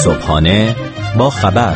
صبحانه با خبر.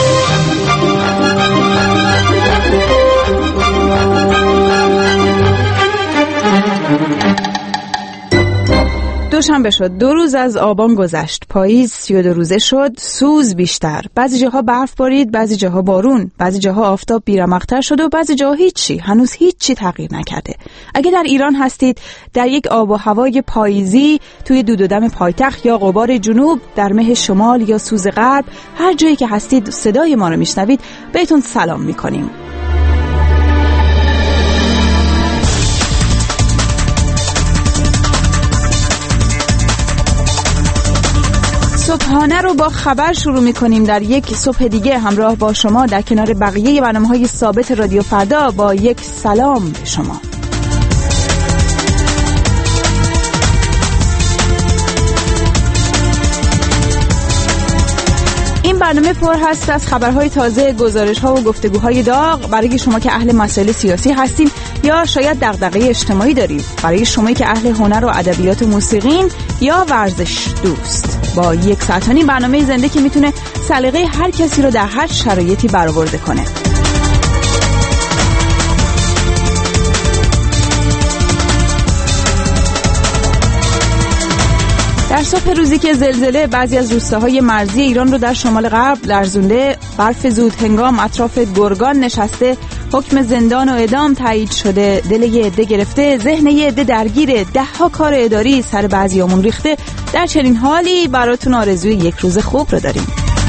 دوشنبه شد، 2 روز از آبان گذشت. پاییز 32 روزه شد. سوز بیشتر. بعضی جاها برف بارید، بعضی جاها بارون، بعضی جاها آفتاب بیرمق‌تر شد و بعضی جاها هیچی. هنوز هیچی تغییر نکرده. اگه در ایران هستید، در یک آب و هوای پاییزی، توی دود و دم پایتخت یا غبار جنوب، در مه شمال یا سوز غرب، هر جایی که هستید صدای ما رو میشنوید، بهتون سلام میکنیم. صبحانه رو با خبر شروع می‌کنیم. در یک صبح دیگه همراه با شما در کنار بقیه برنامه‌های ثابت رادیو فردا با یک سلام به شما. این برنامه پر هست از خبرهای تازه، گزارش‌ها و گفتگوهای داغ برای شما که اهل مسائل سیاسی هستین یا شاید دغدغه اجتماعی دارید، برای شما که اهل هنر و ادبیات و موسیقین یا ورزش دوست. با 1 ساعت و نیم برنامه زنده که میتونه سلیقه هر کسی رو در هر شرایطی برآورده کنه. در صبح روزی که زلزله بعضی از روستاهای مرزی ایران رو در شمال غرب لرزونده، برف زود هنگام اطراف گرگان نشسته، حکم زندان و اعدام تایید شده، دل یه عده گرفته، ذهن یه عده درگیره، 10 کار اداری سر بعضیامون ریخته، در چنین حالی براتون آرزوی یک روز خوب رو داریم.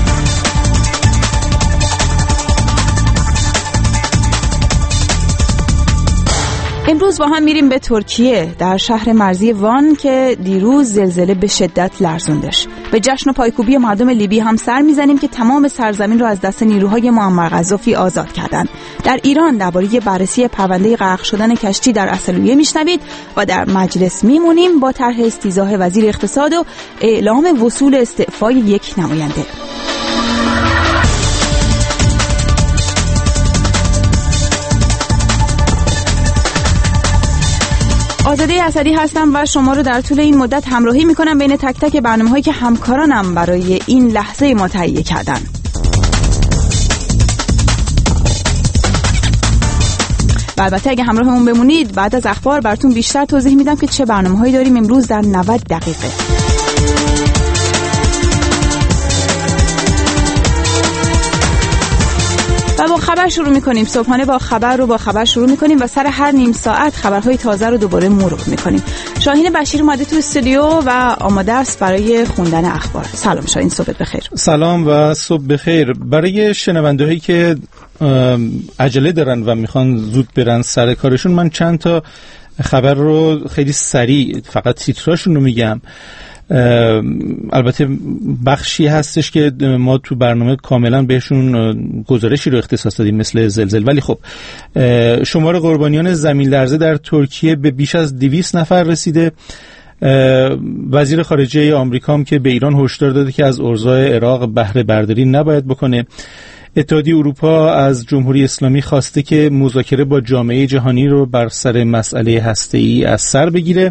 امروز با هم میریم به ترکیه، در شهر مرزی وان که دیروز زلزله به شدت لرزوندش. به جشن و پایکوبی مردم لیبی هم سر میزنیم که تمام سرزمین رو از دست نیروهای معمر قذافی آزاد کردن. در ایران درباره بررسی پرونده غرق شدن کشتی در اصلویه میشنوید و در مجلس میمونیم با طرح استیضاح وزیر اقتصاد و اعلام وصول استعفای یک نماینده. آزاده اسدی هستم و شما رو در طول این مدت همراهی میکنم بین تک تک برنامه‌هایی که همکارانم برای این لحظه ما تهیه کردن. و البته اگه همراهمون بمونید بعد از اخبار براتون بیشتر توضیح میدم که چه برنامه‌هایی داریم امروز در 90 دقیقه. و با خبر شروع میکنیم. صبحانه با خبر رو با خبر شروع میکنیم و سر هر نیم ساعت خبرهای تازه رو دوباره مرور میکنیم. شاهین بشیر اومده تو استودیو و آماده است برای خوندن اخبار. سلام شاهین، صبحت بخیر. سلام و صبح بخیر. برای شنونده‌هایی که عجله دارن و میخوان زود برن سر کارشون، من چند تا خبر رو خیلی سریع فقط تیتراشون رو میگم. البته بخشی هستش که ما تو برنامه کاملا بهشون گزارشی رو اختصاص دادیم مثل زلزله، ولی خب شمار قربانیان زمین لرزه در ترکیه به بیش از 200 نفر رسیده. وزیر خارجه آمریکا هم که به ایران هشدار داده که از اوضاع عراق بهره برداری نباید بکنه. اتحادیه اروپا از جمهوری اسلامی خواسته که مذاکره با جامعه جهانی رو بر سر مسئله هسته‌ای از سر بگیره.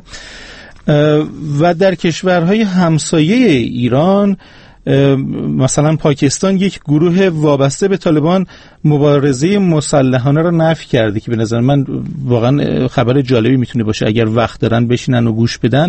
و در کشورهای همسایه ایران مثلا پاکستان یک گروه وابسته به طالبان مبارزه مسلحانه را نفی کرده که به نظر من واقعا خبر جالبی میتونه باشه اگر وقت دارن بشینن و گوش بدن.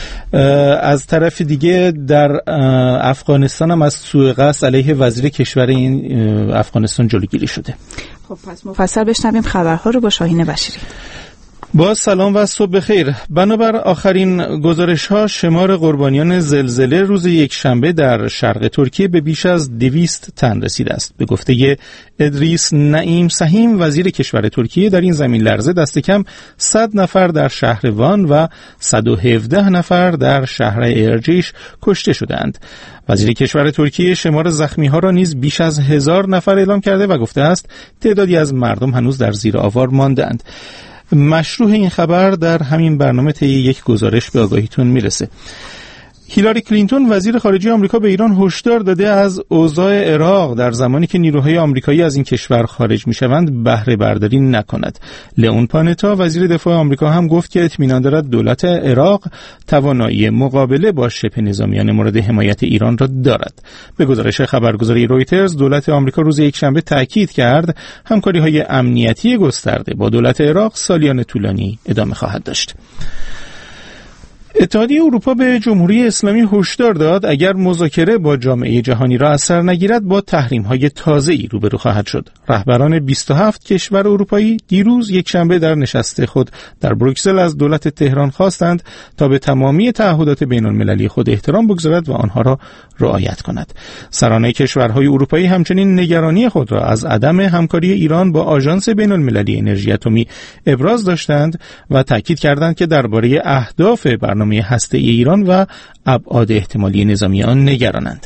از طرف دیگه در افغانستان هم از سوء قصد علیه وزیر کشور این افغانستان جلوگیری شده. خب پس مفصل بشنویم خبرها رو با شاهین بشیری. با سلام و صبح بخیر. بنابر آخرین گزارش‌ها شمار قربانیان زلزله روز یکشنبه در شرق ترکیه به بیش از 200 تن رسیده است. به گفته ادریس نعیم سهیم وزیر کشور ترکیه، در این زمین لرزه دست کم 100 نفر در شهر وان و 117 نفر در شهر ارجیش کشته شدند. وزیر کشور ترکیه شمار زخمی‌ها را نیز بیش از 1000 نفر اعلام کرده و گفته است تعدادی از مردم هنوز در زیر آوار ماندند. مشروع این خبر در همین برنامه طی یک گزارش به آگاهیتون میرسه. هیلاری کلینتون وزیر خارجه آمریکا به ایران هشدار داده از اوضاع عراق در زمانی که نیروهای آمریکایی از این کشور خارج میشوند بهره برداری نکند. لئون پانتا وزیر دفاع آمریکا هم گفت که اطمینان دارد دولت عراق توانایی مقابله با شبه نظامیان مورد حمایت ایران را دارد. به گزارش خبرگزاری رویترز، دولت آمریکا روز یکشنبه تاکید کرد همکاری‌های امنیتی گسترده با دولت عراق سالیان طولانی ادامه خواهد داشت. اتحادیه اروپا به جمهوری اسلامی هشدار داد اگر مذاکره با جامعه جهانی را از سر نگیرد با تحریم‌های تازه‌ای روبرو خواهد شد. رهبران 27 کشور اروپایی دیروز یکشنبه در نشست خود در بروکسل از دولت تهران خواستند تا به تمامی تعهدات بین‌المللی خود احترام بگذارد و آنها را رعایت کند. سرانه کشورهای اروپایی همچنین نگرانی خود را از عدم همکاری ایران با آژانس بین‌المللی انرژی اتمی ابراز داشتند و تاکید کردند که درباره اهداف برنامه هسته‌ای ایران و ابعاد احتمالی نظامی آن نگرانند.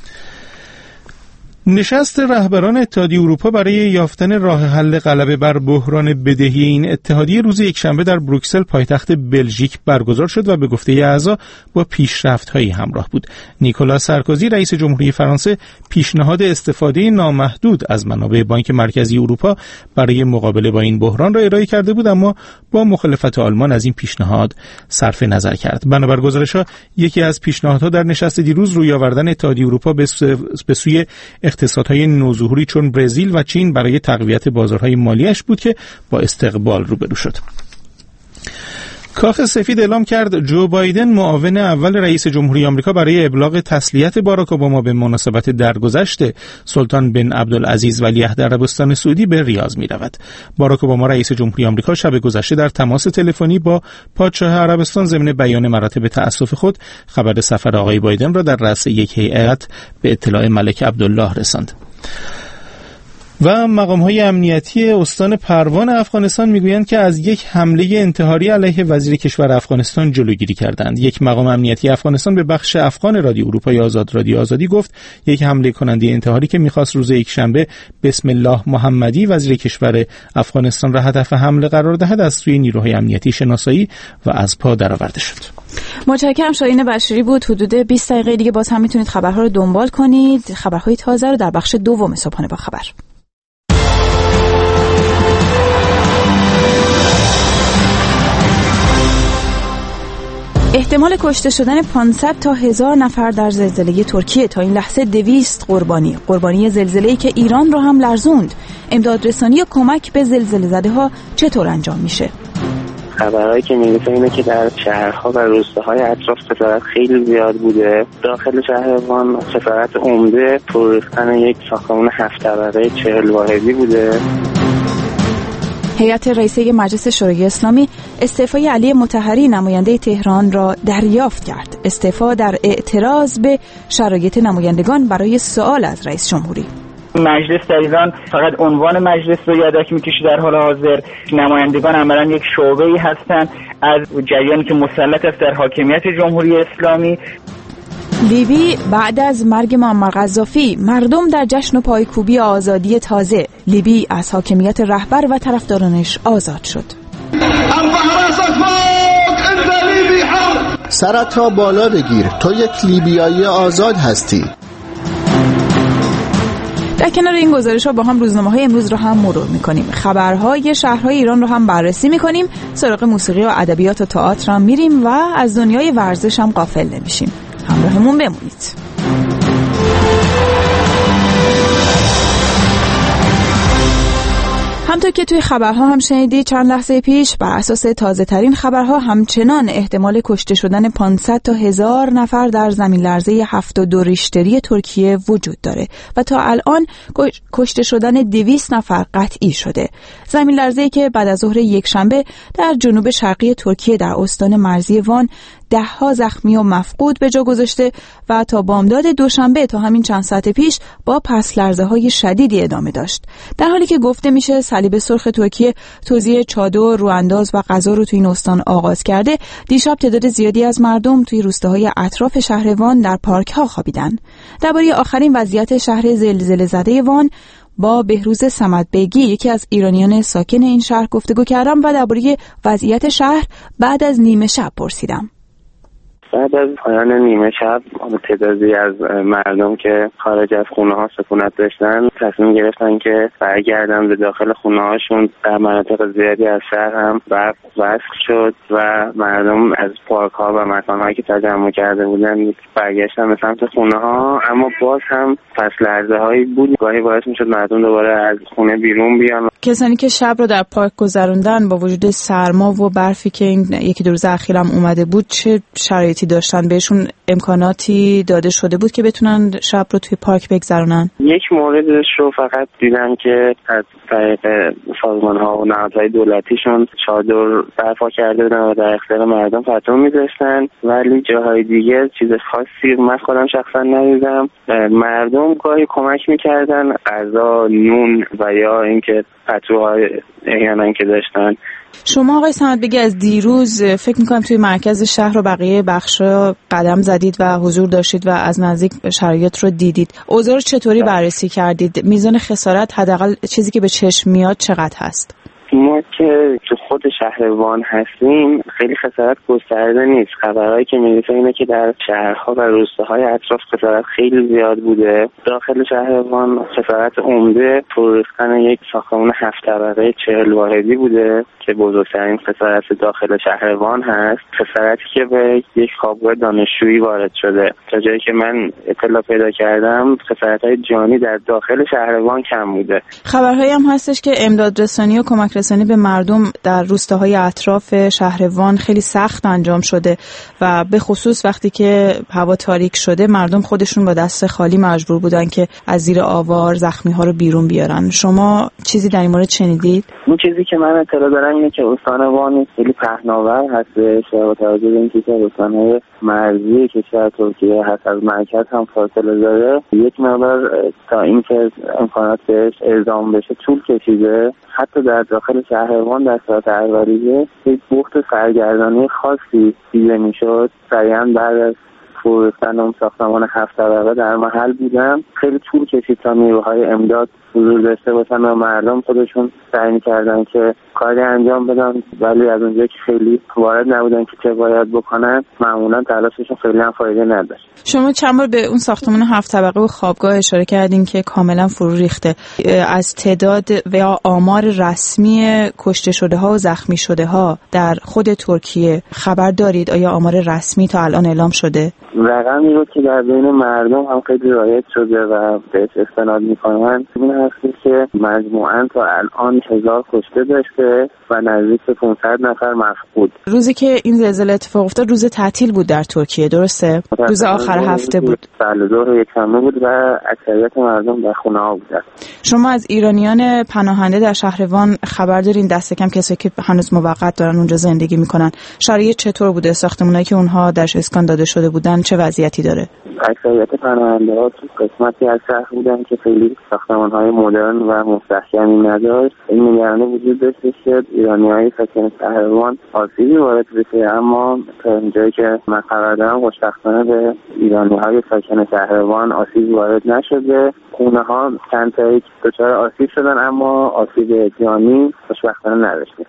نشست رهبران اتحادیه اروپا برای یافتن راه حل غلبه بر بحران بدهی این اتحادیه روز یکشنبه در بروکسل پایتخت بلژیک برگزار شد و به گفته اعضا با پیشرفت‌هایی همراه بود. نیکولا سارکوزی رئیس جمهوری فرانسه پیشنهاد استفاده نامحدود از منابع بانک مرکزی اروپا برای مقابله با این بحران را ارائه کرده بود، اما با مخالفت آلمان از این پیشنهاد صرف نظر کرد. بنابر گزارش‌ها یکی از پیشنهادها در نشست دیروز روی آوردن اتحادیه اروپا به سوی اقتصادهای نوظهوری چون برزیل و چین برای تقویت بازارهای مالیش بود که با استقبال روبرو شد. کاخ سفید اعلام کرد جو بایدن معاون اول رئیس جمهوری آمریکا برای ابلاغ تسلیت باراک اوباما به مناسبت درگذشت سلطان بن عبدالعزیز ولیعهد عربستان سعودی به ریاض می رود. باراک اوباما رئیس جمهوری آمریکا شب گذشته در تماس تلفنی با پادشاه عربستان ضمن بیان مراتب تأسف خود خبر سفر آقای بایدن را در رأس یک هیئت به اطلاع ملک عبدالله رساند. و مقام‌های امنیتی استان پروان افغانستان میگویند که از یک حمله انتحاری علیه وزیر کشور افغانستان جلوگیری کردند. یک مقام امنیتی افغانستان به بخش افغان رادیو اروپای آزاد رادیو آزادی گفت یک حمله کننده انتحاری که می‌خواست روز یکشنبه بسم الله محمدی وزیر کشور افغانستان را هدف حمله قرار دهد از سوی نیروهای امنیتی شناسایی و از پا درآورده شد. متشکرم. شاهین بشیری بود. حدود 20 دقیقه دیگه باز هم میتونید خبرها رو دنبال کنید. خبرهای تازه رو در بخش دوم صبحانه با خبر. احتمال کشته شدن 500 تا 1000 نفر در زلزله ترکیه، تا این لحظه 200 قربانی زلزله‌ای که ایران را هم لرزوند. امدادرسانی و کمک به زلزله زده ها چطور انجام میشه؟ خبرهایی که میگه اینه که در شهرها و روستاهای اطراف خسارت خیلی زیاد بوده. داخل شهر وان خسارت عمده پوریختن یک ساختمان 7 طبقه 40 واحدی بوده. هیئت رئیسه مجلس شورای اسلامی استعفای علی مطهری نماینده تهران را دریافت کرد. استعفا در اعتراض به شرایط نمایندگان برای سوال از رئیس جمهوری. مجلس در ایران فقط عنوان مجلس رو یادک میکشه. در حال حاضر نمایندگان عملاً یک شعبه‌ای هستند از جریانی که مسلط است در حاکمیت جمهوری اسلامی. لیبی بعد از مرگ معمر قذافی، مردم در جشن و پایکوبی آزادی تازه. لیبی از حاکمیت رهبر و طرفدارانش آزاد شد. سرت را بالا بگیر، تو یک لیبیایی آزاد هستی. در کنار این گزارش‌ها با هم روزنامه‌های امروز رو هم مرور می‌کنیم. خبرهای شهرهای ایران رو هم بررسی می‌کنیم. سراغ موسیقی و ادبیات و تئاتر هم میریم و از دنیای ورزش هم غافل نمیشیم. همراهمون بمونید. همطور که توی خبرها هم شنیدید چند لحظه پیش، بر اساس تازه ترین خبرها همچنان احتمال کشته شدن 500 تا 1000 نفر در زمین لرزه 7.2 ریشتری ترکیه وجود داره و تا الان کشته شدن 200 نفر قطعی شده. زمین لرزه‌ای که بعد از ظهر یکشنبه در جنوب شرقی ترکیه در استان مرزی وان 10 زخمی و مفقود به جا گذاشته و تا بامداد دوشنبه تا همین چند ساعت پیش با پس لرزه‌های شدیدی ادامه داشت. در حالی که گفته میشه صلیب سرخ ترکیه توزیع چادر، روانداز و غذا رو توی این استان آغاز کرده، دیشب تعداد زیادی از مردم توی روستاهای اطراف شهر وان در پارک‌ها خوابیدن. درباره آخرین وضعیت شهر زلزله زده وان با بهروز صمدبیگی، یکی از ایرانیان ساکن این شهر، گفتگو کردم و درباره وضعیت شهر بعد از نیمه شب پرسیدم. بعد از پایان نیمه شب تعدادی از مردم که خارج از خونه ها سکونت داشتن تصمیم گرفتن که برگردن به داخل خونه هاشون. در مناطق زیادی از شهر هم برق وصل شد و مردم از پارک ها و مکان هایی که تجمع کرده بودن برگشتن به سمت خونه ها، اما باز هم پس لرزه هایی بود گاهی باعث میشد مردم دوباره از خونه بیرون بیان. کسانی که شب رو در پارک گذروندن با وجود سرما و برفی که این یکی دو روز اخیرم اومده بود، چه شرایطی داشتن؟ بهشون امکاناتی داده شده بود که بتونن شب رو توی پارک بگذرونن؟ یک موردش رو فقط دیدم که از طریق سازمان ها و نهادهای دولتیشون چادر برپا کرده بودن و در اختیار مردم پتو میذاشتن، ولی جاهای دیگه چیز خاصی من خودم شخصا ندیدم. مردم گاهی کمک میکردن، غذا، نون و یا اینکه پتوهای احیانا که داشتن. شما آقای صمد بگی از دیروز فکر میکنم توی مرکز شهر و بقیه بخشا قدم زدید و حضور داشتید و از نزدیک شرایط رو دیدید. اوضاع رو چطوری بررسی کردید؟ میزان خسارت حداقل چیزی که به چشم میاد چقدر هست؟ ما که تو خود شهر وان هستیم خیلی خسارت گسترده نیست. خبرهایی که میرسه اینه که در شهرها و روستاهای اطراف خسارت خیلی زیاد بوده. داخل شهر وان خسارت عمده فرو ریختن یک ساختمان 7 طبقه 40 واحدی بوده که بزرگترین خسارت داخل شهر وان هست. خسارتی که به یک خوابگاه دانشجویی وارد شده. تا جایی که من اطلاع پیدا کردم خسارت‌های جانی در داخل شهر وان کم بوده. خبرهایی هم هستش که امداد رسانی و کمک رسانی به مردم در روستاهای اطراف شهر وان خیلی سخت انجام شده و به خصوص وقتی که هوا تاریک شده مردم خودشون با دست خالی مجبور بودن که از زیر آوار زخمی ها رو بیرون بیارن. شما چیزی در این مورد شنیدید؟ اون چیزی که من اطلاع دارم اینه که استان وان خیلی پهناور هستش با توجه به اینکه استان‌های مرزی کشور ترکیه هست، از مرکز هم فاصله داره، یک مقدار تا اینکه امکانات بهش اعزام بشه طول کشیده. حتی در داخل شهر وان در ساعت اولیه یک بخت سرگردانی خاصی دیده میشد. سریعا بعد از فرو ریختن اون ساختمان 7 طبقه در محل بودم. خیلی طول کشید تا نیروهای امداد حضور داشته باشن و مردم خودشون سعی می‌کردن که کاری انجام بدن، ولی از اونجایی که خیلی وارد نبودن که چه باید بکنن معمولا تلاششون خیلی هم فایده نداشت. شما چند بار به اون ساختمان 7 طبقه و خوابگاه اشاره کردین که کاملا فرو ریخته. از تعداد و یا آمار رسمی کشته شده ها و زخمی شده ها در خود ترکیه خبر دارید؟ آیا آمار رسمی تا الان اعلام شده؟ رقمی رو که در بین مردم هم خیلی رایج شده و بهش استناد میکنن این هستی که مجموعاً تا الان 1000 کشته داشته و نزدیک به 500 نفر مفقود. روزی که این زلزله اتفاق افتاد روز تعطیل بود در ترکیه، درسته؟ روز آخر هفته بود. بله، ظهر یکشنبه بود و اکثریت مردم در خونه ها بودن. شما از ایرانیان پناهنده در شهر وان خبر دارین؟ دست کم کسایی که هنوز موقت دارن اونجا زندگی میکنن. شرایط چطور بوده؟ ساختمانایی که اونها درش اسکان داده شده بودن چه وضعیتی داره؟ اکثریت پناهنده ها تو قسمتی از شهر بودن که خیلی ساختمان‌های مدرن و مستحکمی نداشت. این نگرانی وجود داشت که ایرانی‌های ساکن شهر وان آسیبی وارد بشه، اما تا اینجایی که من خبر دارم خوشبختانه به ایرانی‌های ساکن شهر وان آسیبی وارد نشده. خونه‌ها چند تا دچار آسیب شدن اما آسیب جانی خوشبختانه نداشته.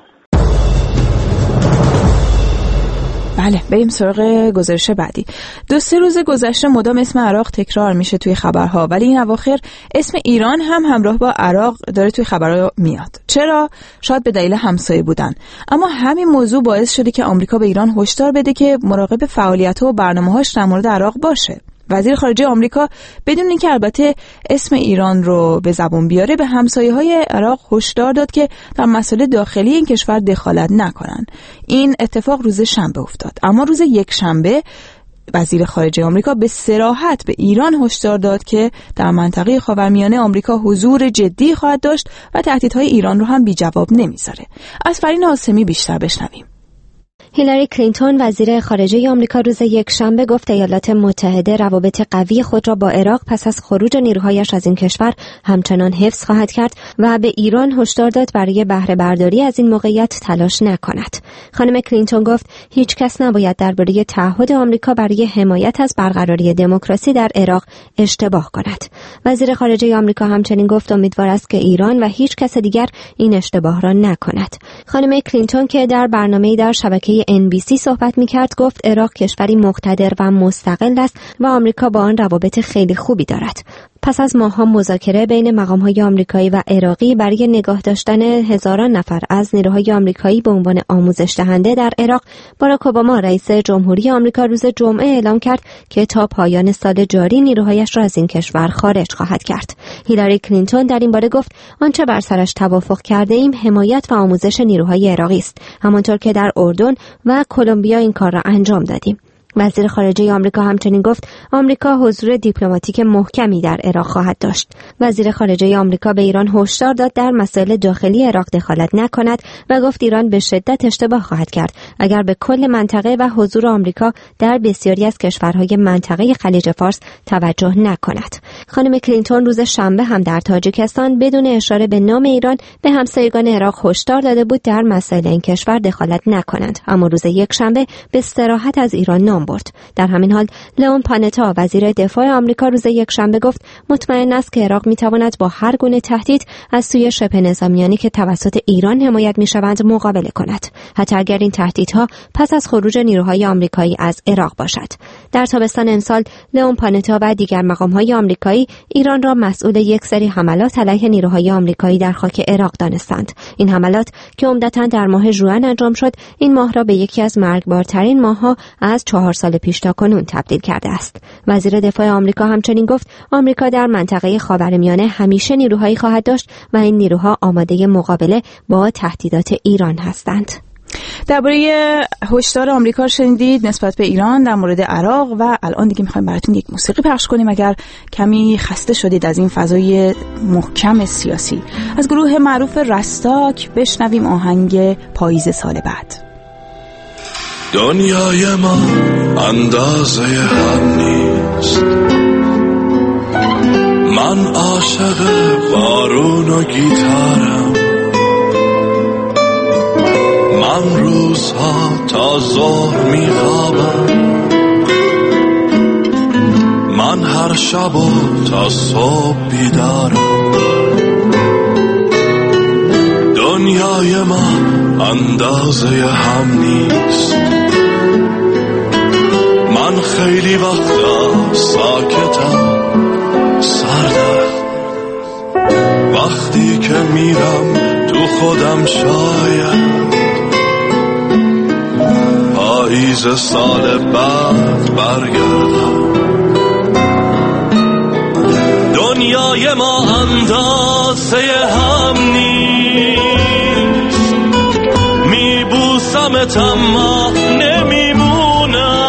بله، بریم سراغ گزارش بعدی. 2-3 روز گذشته مدام اسم عراق تکرار میشه توی خبرها، ولی این اواخر اسم ایران هم همراه با عراق داره توی خبرها میاد. چرا؟ شاید به دلیل همسایه بودن. اما همین موضوع باعث شده که آمریکا به ایران هشدار بده که مراقب فعالیت‌ها و برنامه‌هاش در مورد عراق باشه. وزیر خارجه آمریکا بدون اینکه البته اسم ایران رو به زبون بیاره به همسایه‌های عراق هشدار داد که در مسائل داخلی این کشور دخالت نکنن. این اتفاق روز شنبه افتاد، اما روز یکشنبه وزیر خارجه آمریکا به صراحت به ایران هشدار داد که در منطقه خاورمیانه آمریکا حضور جدی خواهد داشت و تهدیدهای ایران رو هم بی جواب نمیذاره. از فرین آسمی بیشتر بشنویم. هیلاری کلینتون وزیر خارجه آمریکا روز یکشنبه گفت ایالات متحده روابط قوی خود را با عراق پس از خروج نیروهایش از این کشور همچنان حفظ خواهد کرد و به ایران هشدار داد برای بهره برداری از این موقعیت تلاش نکند. خانم کلینتون گفت هیچ کس نباید درباره تعهد آمریکا برای حمایت از برقراری دموکراسی در عراق اشتباه کند. وزیر خارجه آمریکا همچنین گفت امیدوار است که ایران و هیچ کس دیگر این اشتباه را نکند. خانم کلینتون که در برنامه‌ای در شبکه NBC صحبت می‌کرد گفت عراق کشوری مقتدر و مستقل است و آمریکا با آن روابط خیلی خوبی دارد. پس از ماه‌ها مذاکره بین مقام‌های آمریکایی و عراقی برای نگاه داشتن هزاران نفر از نیروهای آمریکایی به عنوان آموزش دهنده در عراق، باراک اوباما رئیس جمهوری آمریکا روز جمعه اعلام کرد که تا پایان سال جاری نیروهایش را از این کشور خارج خواهد کرد. هیلاری کلینتون در این باره گفت آنچه بر سرش توافق کرده ایم حمایت و آموزش نیروهای عراقی است، همانطور که در اردن و کلمبیا این کار را انجام دادیم. وزیر خارجه آمریکا همچنین گفت آمریکا حضور دیپلماتیک محکمی در عراق خواهد داشت. وزیر خارجه آمریکا به ایران هشدار داد در مسائل داخلی عراق دخالت نکند و گفت ایران به شدت اشتباه خواهد کرد اگر به کل منطقه و حضور آمریکا در بسیاری از کشورهای منطقه خلیج فارس توجه نکند. خانم کلینتون روز شنبه هم در تاجیکستان بدون اشاره به نام ایران به همسایگان عراق هشدار داده بود در مسائل این کشور دخالت نکنند، اما روز یکشنبه به صراحت از ایران نام برد. در همین حال لئون پانتا وزیر دفاع آمریکا روز یکشنبه گفت مطمئن است که عراق میتواند با هر گونه تهدید از سوی شبه نظامیانی که توسط ایران حمایت میشوند مقابله کند، حتی اگر این تهدیدها پس از خروج نیروهای آمریکایی از عراق باشد. در تابستان امسال لئون پانتا و دیگر مقام‌های آمریکایی ایران را مسئول یک سری حملات علیه نیروهای آمریکایی در خاک عراق دانستند. این حملات که عمدتاً در ماه ژوئن انجام شد، این ماه را به یکی از مرگبارترین ماه‌ها از 4 سال پیش تا کنون تبدیل کرده است. وزیر دفاع آمریکا همچنین گفت آمریکا در منطقه خاورمیانه همیشه نیروهایی خواهد داشت و این نیروها آماده مقابله با تهدیدات ایران هستند. درباره هشدار آمریکا شنیدید نسبت به ایران در مورد عراق و الان دیگه می‌خوایم براتون یک موسیقی پخش کنیم اگر کمی خسته شدید از این فضای محکم سیاسی. از گروه معروف رستاک بشنویم آهنگ پاییز سال بعد. دنیای ما اندازه هم نیست، من عاشق بارون و گیتارم، من روزها تا ظهر میخوابم، من هر شب و تا صبح بیدارم. دنیای ما اندازه هم نیست، من خیلی وقتا ساکتم سردم، وقتی که میرم تو خودم شاید پاییز سال بعد برگردم. دنیای ما اندازه هم نیست، میبوسمت اما نمیمونم،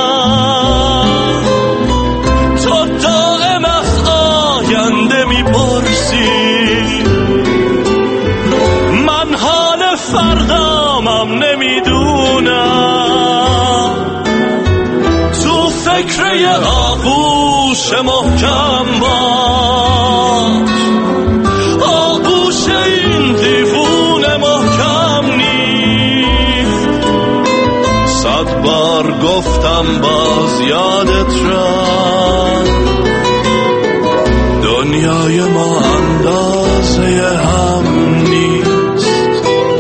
تو دائم از آینده میپرسی، من حال فردامم نمیدونم، تو فکر یه آغوش محکم باش، آغوش این دیوونه محکم نیست، 100 بار گفتم باز یادت رفت، دنیای ما اندازه هم نیست،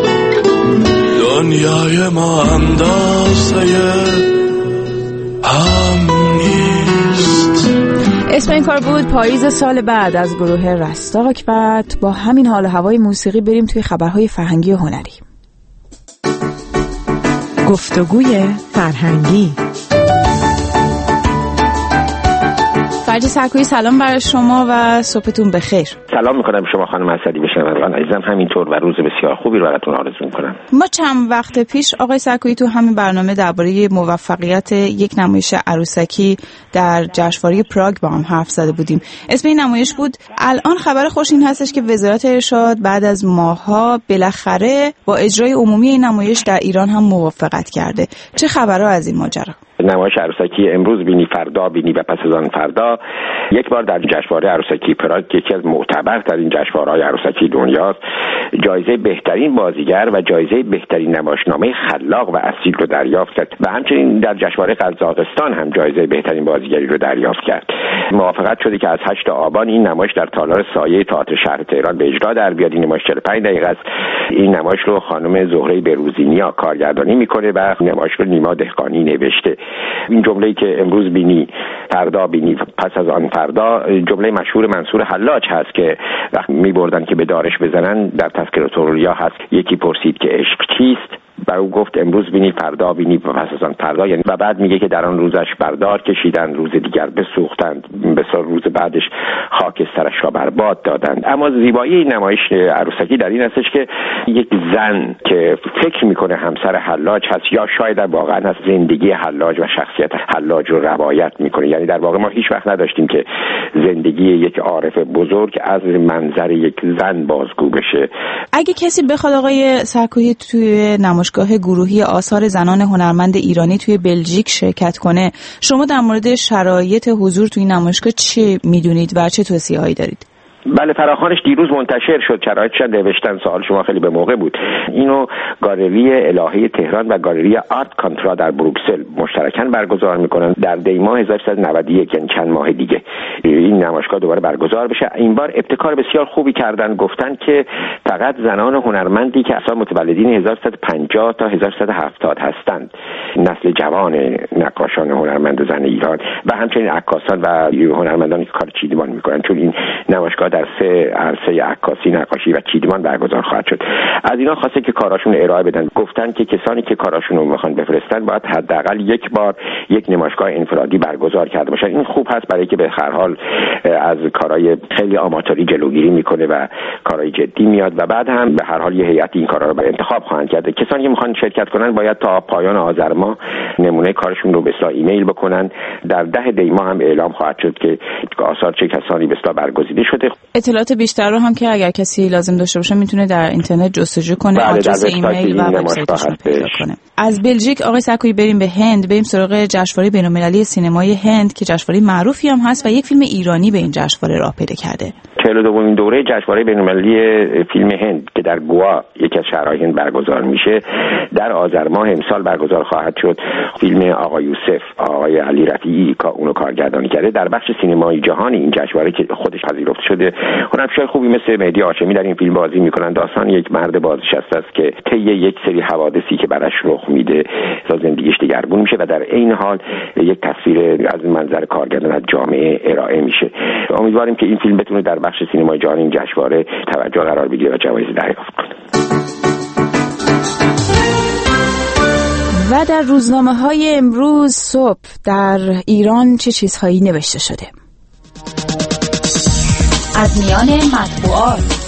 دنیای ما اندازه هم نیست. اسم این کار بود پاییز سال بعد از گروه رستاک. بعد با همین حال و هوای موسیقی بریم توی خبرهای فرهنگی و هنری. گفتگوی فرهنگی. فرجی سرکویی سلام برای شما و صبحتون بخیر. سلام میکنم شما خانم اسدی، بشنوندگان عزیزم همینطور و روز بسیار خوبی رو براتون آرزو میکنم. ما چند وقت پیش آقای سرکویی تو همین برنامه درباره موفقیت یک نمایش عروسکی در جشنواره پراگ با هم حرف زده بودیم. اسم این نمایش بود. الان خبر خوش این هستش که وزارت ارشاد بعد از ماه‌ها بالاخره با اجرای عمومی این نمایش در ایران هم موافقت کرده. چه خبرها از این ماجرا؟ نمایش عروسکی امروز بینی فردا بینی و پس از آن فردا یک بار در جشنواره عروسکی پراگ که یکی از معتبرترین جشنواره‌های عروسکی دنیاست، جایزه بهترین بازیگر و جایزه بهترین نمایشنامه خلاق و اصیل رو دریافت کرد و همچنین در جشنواره قزاقستان هم جایزه بهترین بازیگری رو دریافت کرد. موافقت شده که از 8 آبان این نمایش در تالار سایه تئاتر شهر تهران به اجرا در بیاد. این نمایش 45 دقیقه است. این نمایش رو خانم زهره بروزینیا کارگردانی میکنه و نمایش رو نیما دهقانی نوشته. این جمله‌ای که امروز بینی فردا بینی پس از آن فردا، جمله مشهور منصور حلاج هست که وقتی می‌بردن که به دارش بزنن در تذکرة الاولیا هست. یکی پرسید که عشق چیست و او گفت امروز بینی فردا بینی پس از آن فردا، یعنی و بعد میگه که در آن روزش بردار کشیدن، روز دیگر بسوختند، بسیار روز بعدش خاکسترش را بر باد دادند. اما زیبایی این نمایش عروسکی در این هستش که یک زن که فکر میکنه همسر حلاج هست یا شاید واقعا از زندگی حلاج و شخصیت حلاج رو روایت میکنه. یعنی در واقع ما هیچ وقت نداشتیم که زندگی یک عارف بزرگ از منظر یک زن بازگو بشه. اگه کسی بخواد آقای سرکوهی توی نمایشگاه گروهی آثار زنان هنرمند ایرانی توی بلژیک شرکت کنه، شما در مورد شرایط حضور توی نمایشگاه چی میدونید و چه توصیه‌هایی دارید؟ بله، فراخوانش دیروز منتشر شد، شرایطش نوشتن. سوال شما خیلی به موقع بود. اینو گالری الهه تهران و گالری آرت کانترا در بروکسل مشترکاً برگزار میکنن در دی ماه 1391، یعنی چند ماه دیگه این نمایشگاه دوباره برگزار بشه. این بار ابتکار بسیار خوبی کردن، گفتن که فقط زنان هنرمندی که اصلا متولدین 1350 تا 1370 هستند، نسل جوان نقاشان هنرمند زن ایران و همچنین عکاسان و هنرمندانی که کار چیدمان میکنن، چون این نمایشگاه در 3 عرصه عکاسی، نقاشی و چیدمان برگزار خواهد شد. از اینا خواسته که کاراشون ارائه بدن. گفتن که کسانی که کاراشون رو میخوان بفرستن باید حداقل یک بار یک نمایشگاه انفرادی برگزار کرده باشن. این خوب هست برای که به هر حال از کارهای خیلی آماتوری جلوگیری میکنه و کارهای جدی میاد و بعد هم به هر حال یه هیئت این کارا رو به انتخاب خواهند کرد. کسانی که میخوان شرکت کنن باید تا پایان آذر ماه نمونه کارشون رو به اصطلاح ایمیل بکنن. در 10 دی ماه هم اعلام خواهد شد که آثار چه کسانی به اصطلاح برگزیده شده. اطلاعات بیشتر رو هم که اگر کسی لازم داشته باشه میتونه در اینترنت جستجو کنه، آدرس ایمیل و وبسایتش رو پیدا کنه. از بلژیک آقای سرکویی بریم به هند، بریم سراغ جشنواره بین‌المللی سینمای هند که جشنواره معروفی هم هست و یک فیلم ایرانی به این جشنواره راه پیدا کرده. 42مین دوره جشنواره بین‌المللی فیلم هند که در گوا یکی از شهرهای هند برگزار میشه در آذر ماه امسال برگزار خواهد شد. فیلم آقای یوسف، آقای علی رفیعی که اونو کارگردانی کرده، در بخش سینمای جهانی این جشنواره که خودش پذیرفته شده. هنرپیشه خوبی مثل مهدی هاشمی در این فیلم بازی میکنن. داستان یک مرد بازنشسته است که طی یک سری حوادثی که براش رخ میده زندگیش دگرگون میشه و در عین حال یک تصویر از منظر کارگردان از جامعه ارائه میشه. امیدواریم که این فیلم بتونه در بخش سینمای جهانی این جشنواره توجه قرار بگیره و جوایز دریافت کنه. و در روزنامه‌های امروز صبح در ایران چه چیزهایی نوشته شده؟ از میان مطبوعات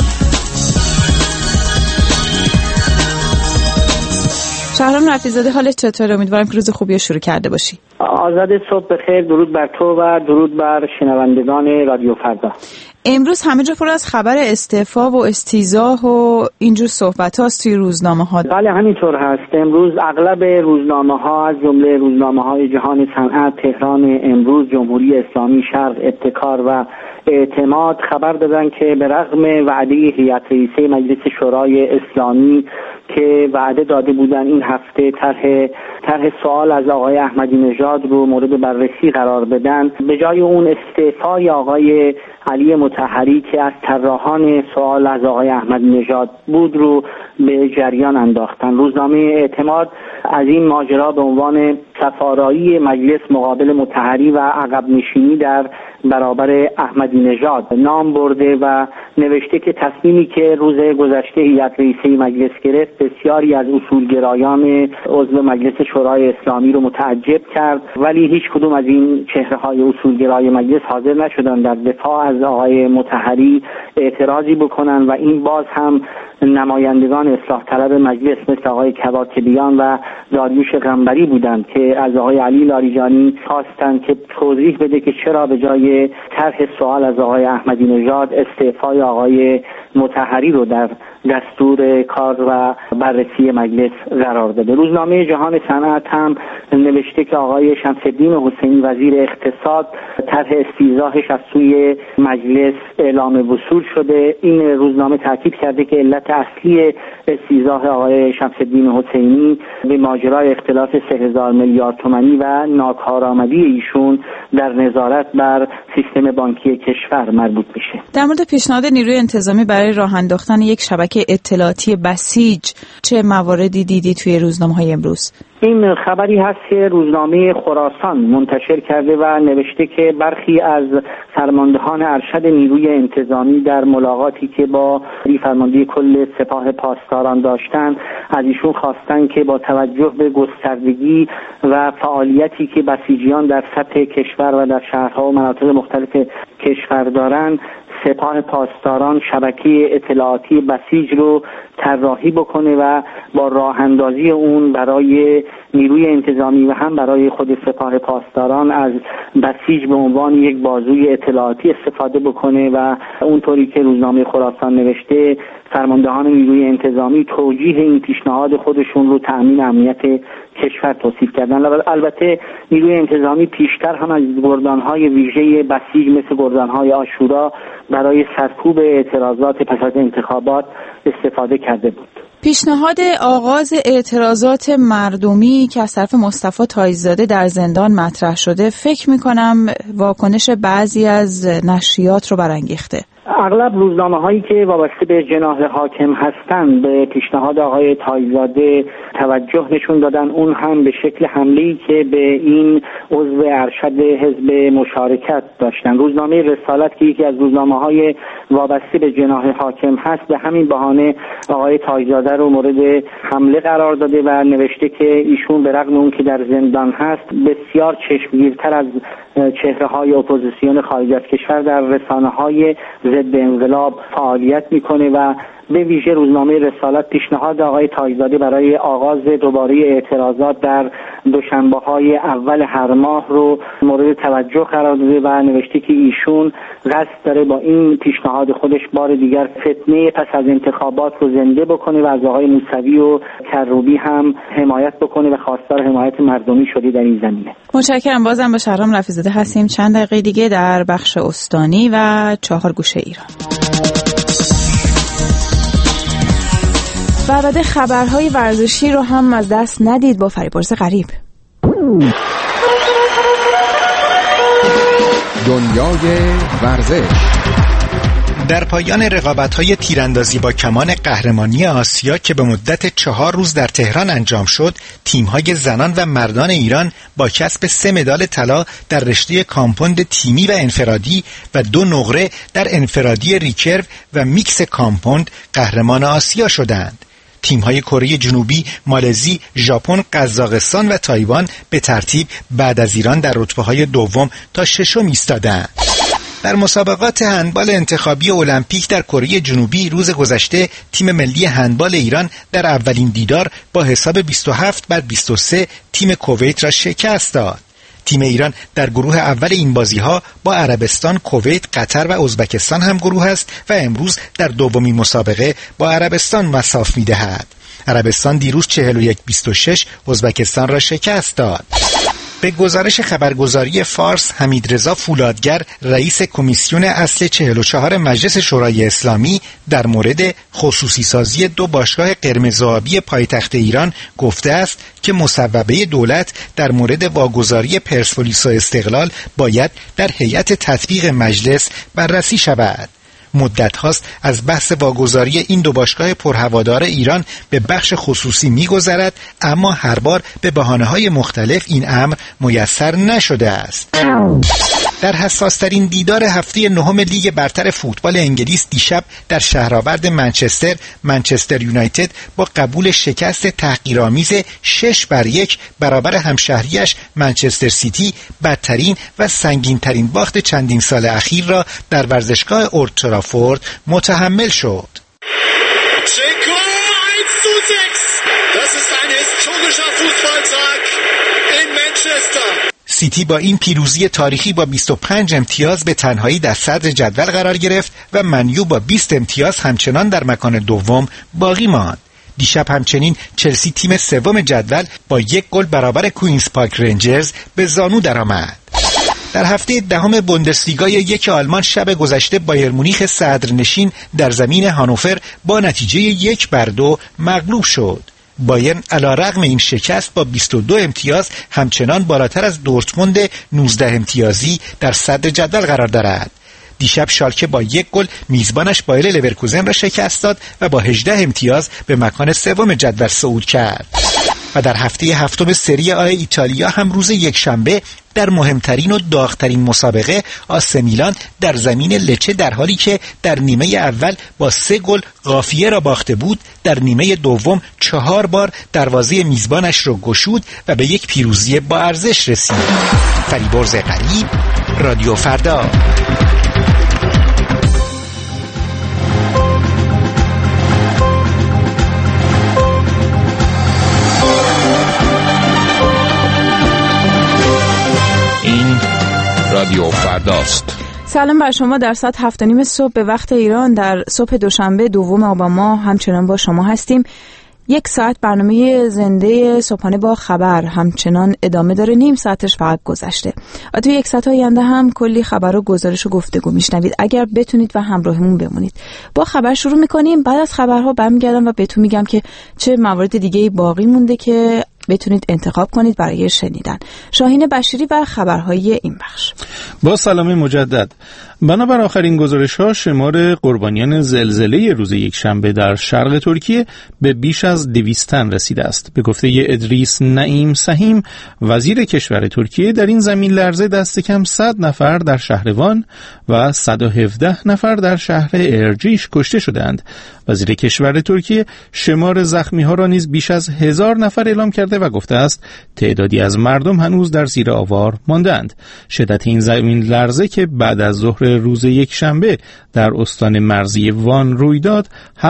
شهرام رفیع‌زاده، حالت چطوره؟ امیدوارم که روز خوبی شروع کرده باشی. آزاد، صبح بخیر. درود بر تو و درود بر شنوندگان رادیو فردا. امروز همه جا پر از خبر استعفا و استیضاح و اینجور صحبت‌هاست توی روزنامه‌ها. بله همینطور هست. امروز اغلب روزنامه‌ها از جمله روزنامه‌های جهان صنعت، تهران امروز، جمهوری اسلامی، شرق، ابتکار و اعتماد خبر دادن که به رغم وعده هیئت رئیسه مجلس شورای اسلامی که وعده داده بودن این هفته طرح سوال از آقای احمدی نژاد رو مورد بررسی قرار بدن، به جای اون استعفای آقای علی مطهری که از طراحان سوال از آقای احمدی نژاد بود رو به جریان انداختن. روزنامه اعتماد از این ماجرا به عنوان صف‌آرایی مجلس مقابل مطهری و عقب نشینی در برابر احمدی نژاد نام برده و نوشته که تصمیمی که روز گذشته هیئت رئیسه مجلس گرفت بسیاری از اصولگرایان عضو مجلس شورای اسلامی رو متعجب کرد، ولی هیچ کدوم از این چهره‌های اصولگرای مجلس حاضر نشدن در دفاع از آقای مطهری اعتراضی بکنن و این باز هم نمایندگان اصلاح طلب مجلس مثل آقای کواکبیان و داریوش قنبری بودند که از آقای علی لاریجانی خواستند که توضیح بده که چرا به جای طرح سوال از آقای احمدی نژاد استعفای آقای مطهری رو در دستور کار و بررسی مجلس قرار داده. روزنامه جهان صنعت هم نوشته که آقای شمس‌الدین حسینی وزیر اقتصاد طرح استیضاحش از سوی مجلس اعلام وصول شده. این روزنامه تاکید کرده که علت اصلی استیضاح آقای شمس‌الدین حسینی به ماجرای اختلاس 3000 میلیارد تومانی و ناکارآمدی ایشون در نظارت بر سیستم بانکی کشور مربوط میشه. در مورد پیشنهاد نیروی انتظامی برای راه انداختن یک شبکه اطلاعاتی بسیج چه مواردی دیدی توی روزنامه‌های امروز؟ این خبری هست که روزنامه خراسان منتشر کرده و نوشته که برخی از فرماندهان ارشد نیروی انتظامی در ملاقاتی که با فرمانده کل سپاه پاسداران داشتن از ایشون خواستن که با توجه به گستردگی و فعالیتی که بسیجیان در سطح کشور و در شهرها و مناطق مختلف کشور دارن، سپاه پاسداران شبکه اطلاعاتی بسیج رو طراحی بکنه و با راه اندازی اون برای نیروی انتظامی و هم برای خود سپاه پاسداران از بسیج به عنوان یک بازوی اطلاعاتی استفاده بکنه و اونطوری که روزنامه خراسان نوشته فرماندهان نیروی انتظامی توجیه این پیشنهاد خودشون رو تأمین امنیت کشور توصیف کردن. البته نیروی انتظامی پیشتر هم از گردانهای ویژه بسیج مثل گردانهای عاشورا برای سرکوب اعتراضات پس از انتخابات استفاده کرده بود. پیشنهاد آغاز اعتراضات مردمی که از طرف مصطفی تایزاده در زندان مطرح شده فکر می‌کنم واکنش بعضی از نشریات رو برانگیخته. اغلب روزنامه‌هایی که وابسته به جناح حاکم هستند به پیشنهاد آقای تایزاده توجه نشون دادن، اون هم به شکل حمله‌ای که به این عضو ارشد حزب مشارکت داشتن. روزنامه رسالت که یکی از روزنامه‌های وابسته به جناح حاکم هست به همین بهانه آقای تایزاده رو مورد حمله قرار داده و نوشته که ایشون به رغم اون که در زندان هست بسیار چشمگیرتر از چهره‌های اپوزیسیون خارج از کشور در رسانه‌های ضد انقلاب فعالیت میکنه و به ویژه روزنامه رسالت پیشنهاد آقای تایزاده برای آغاز دوباره اعتراضات در دوشنبه‌های اول هر ماه رو مورد توجه قرار داده و نوشته که ایشون قصد داره با این پیشنهاد خودش بار دیگر فتنه پس از انتخابات رو زنده بکنه و از آقای موسوی و کروبی هم حمایت بکنه و خواستار حمایت مردمی شده در این زمینه. متشکرم. بازم با شهرام رفیع‌زاده هستیم چند دقیقه دیگه در بخش استانی و چهار گوشه ایران. و بعد خبرهای ورزشی رو هم از دست ندید با فریبرز غریب. دنیای ورزش. در پایان رقابت‌های تیراندازی با کمان قهرمانی آسیا که به مدت 4 روز در تهران انجام شد، تیم‌های زنان و مردان ایران با کسب 3 مدال طلا در رشته کامپوند تیمی و انفرادی و 2 نقره در انفرادی ریکرو و میکس کامپوند قهرمان آسیا شدند. تیم‌های کره جنوبی، مالزی، ژاپن، قزاقستان و تایوان به ترتیب بعد از ایران در رتبه‌های دوم تا ششم ایستادند. در مسابقات هندبال انتخابی المپیک در کره جنوبی روز گذشته تیم ملی هندبال ایران در اولین دیدار با حساب 27-23 تیم کویت را شکست داد. تیم ایران در گروه اول این بازی‌ها با عربستان، کویت، قطر و ازبکستان هم گروه است و امروز در دومین مسابقه با عربستان مصاف می‌دهد. عربستان دیروز 41-26 ازبکستان را شکست داد. به گزارش خبرگزاری فارس، حمیدرضا فولادگر رئیس کمیسیون اصل 44 مجلس شورای اسلامی در مورد خصوصی سازی 2 باشگاه قرمز و آبی پایتخت ایران گفته است که مصوبه دولت در مورد واگذاری پرسپولیس و استقلال باید در هیئت تطبیق مجلس بررسی شود. مدت هاست از بحث واگذاری این 2 باشگاه پرهوادار ایران به بخش خصوصی می‌گذرد، اما هر بار به بهانه‌های مختلف این امر میسر نشده است. در حساس‌ترین دیدار هفته 9 لیگ برتر فوتبال انگلیس دیشب در شهرآورد منچستر یونایتد با قبول شکست تحقیرآمیز 6-1 برابر همشهریش منچستر سیتی بدترین و سنگین‌ترین باخت چندین سال اخیر را در ورزشگاه اولد ترافورد متحمل شد. سیتی با این پیروزی تاریخی با 25 امتیاز به تنهایی در صدر جدول قرار گرفت و منیو با 20 امتیاز همچنان در مکان دوم باقی ماند. دیشب همچنین چلسی تیم سوم جدول با 1 گل برابر کوینز پارک رنجرز به زانو درآمد. در هفته دهم بوندسلیگای یک آلمان شب گذشته بایر مونیخ صدرنشین در زمین هانوفر با نتیجه 1-2 مغلوب شد. بایرن علیرغم این شکست با 22 امتیاز همچنان بالاتر از دورتموند 19 امتیازی در صدر جدول قرار دارد. دیشب شالکه با 1 گل میزبانش بایر لورکوزن را شکست داد و با 18 امتیاز به مکان سوم جدول صعود کرد. و در هفته هفتم سری آ ایتالیا هم روز یکشنبه در مهمترین و داغترین مسابقه آسه میلان در زمین لچه در حالی که در نیمه اول با 3 گل قافیه را باخته بود، در نیمه دوم 4 بار دروازه میزبانش را گشود و به یک پیروزی با ارزش رسید. فریبرز غریب، رادیو فردا. رادیو فرداست. سلام بر شما. در ساعت 7:30 صبح به وقت ایران در صبح دوشنبه 2 آبان ماه همچنان با شما هستیم. 1 ساعت برنامه زنده صبحانه با خبر همچنان ادامه داره. نیم ساعتش فقط گذشته و تو 1 ساعت آینده هم کلی خبر و گزارش و گفتگو میشنوید اگر بتونید و همراهمون بمونید. با خبر شروع میکنیم. بعد از خبرها برمیگردم و بهتون میگم که چه موارد دیگه باقی مونده که بتونید انتخاب کنید برای شنیدن. شاهین بشیری و خبرهای این بخش. با سلام مجدد. بنابر آخرین گزارش‌ها شمار قربانیان زلزله روز یکشنبه در شرق ترکیه به بیش از 200 تن رسیده است. به گفته ادریس نعیم سهیم وزیر کشور ترکیه، در این زمین لرزه دست کم 100 نفر در شهر وان و 117 نفر در شهر ارجیش کشته شدند. وزیر کشور ترکیه شمار زخمی‌ها را نیز بیش از 1000 نفر اعلام کرده و گفته است تعدادی از مردم هنوز در زیر آوار ماندند. شدت این زمین لرزه که بعد از ظهر روز یکشنبه در استان مرزی وان روی داد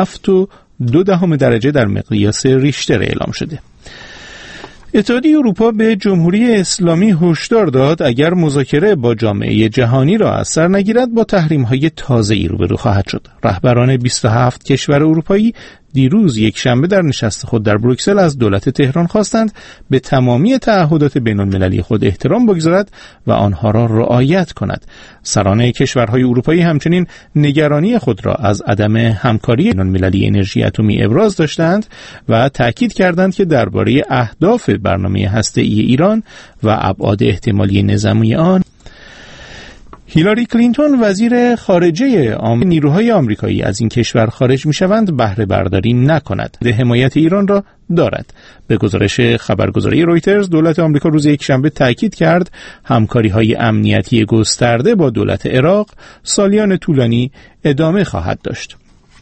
7.2 درجه در مقیاس ریشتر اعلام شده. اتحادیه اروپا به جمهوری اسلامی هشدار داد اگر مذاکره با جامعه جهانی را از سر نگیرد با تحریم‌های تازه‌ای روبرو خواهد شد. رهبران 27 کشور اروپایی دیروز یکشنبه در نشست خود در بروکسل از دولت تهران خواستند به تمامی تعهدات بین‌المللی خود احترام بگذارد و آنها را رعایت کند. سران کشورهای اروپایی همچنین نگرانی خود را از عدم همکاری بین‌المللی انرژی اتمی ابراز داشتند و تأکید کردند که درباره اهداف برنامه هسته‌ای ایران و ابعاد احتمالی نظامی آن هیلاری کلینتون وزیر خارجه نیروهای آمریکایی از این کشور خارج می‌شوند بهره برداری نکند. حمایت ایران را دارد. به گزارش خبرگزاری رویترز دولت آمریکا روز یکشنبه تاکید کرد همکاری‌های امنیتی گسترده با دولت عراق سالیان طولانی ادامه خواهد داشت.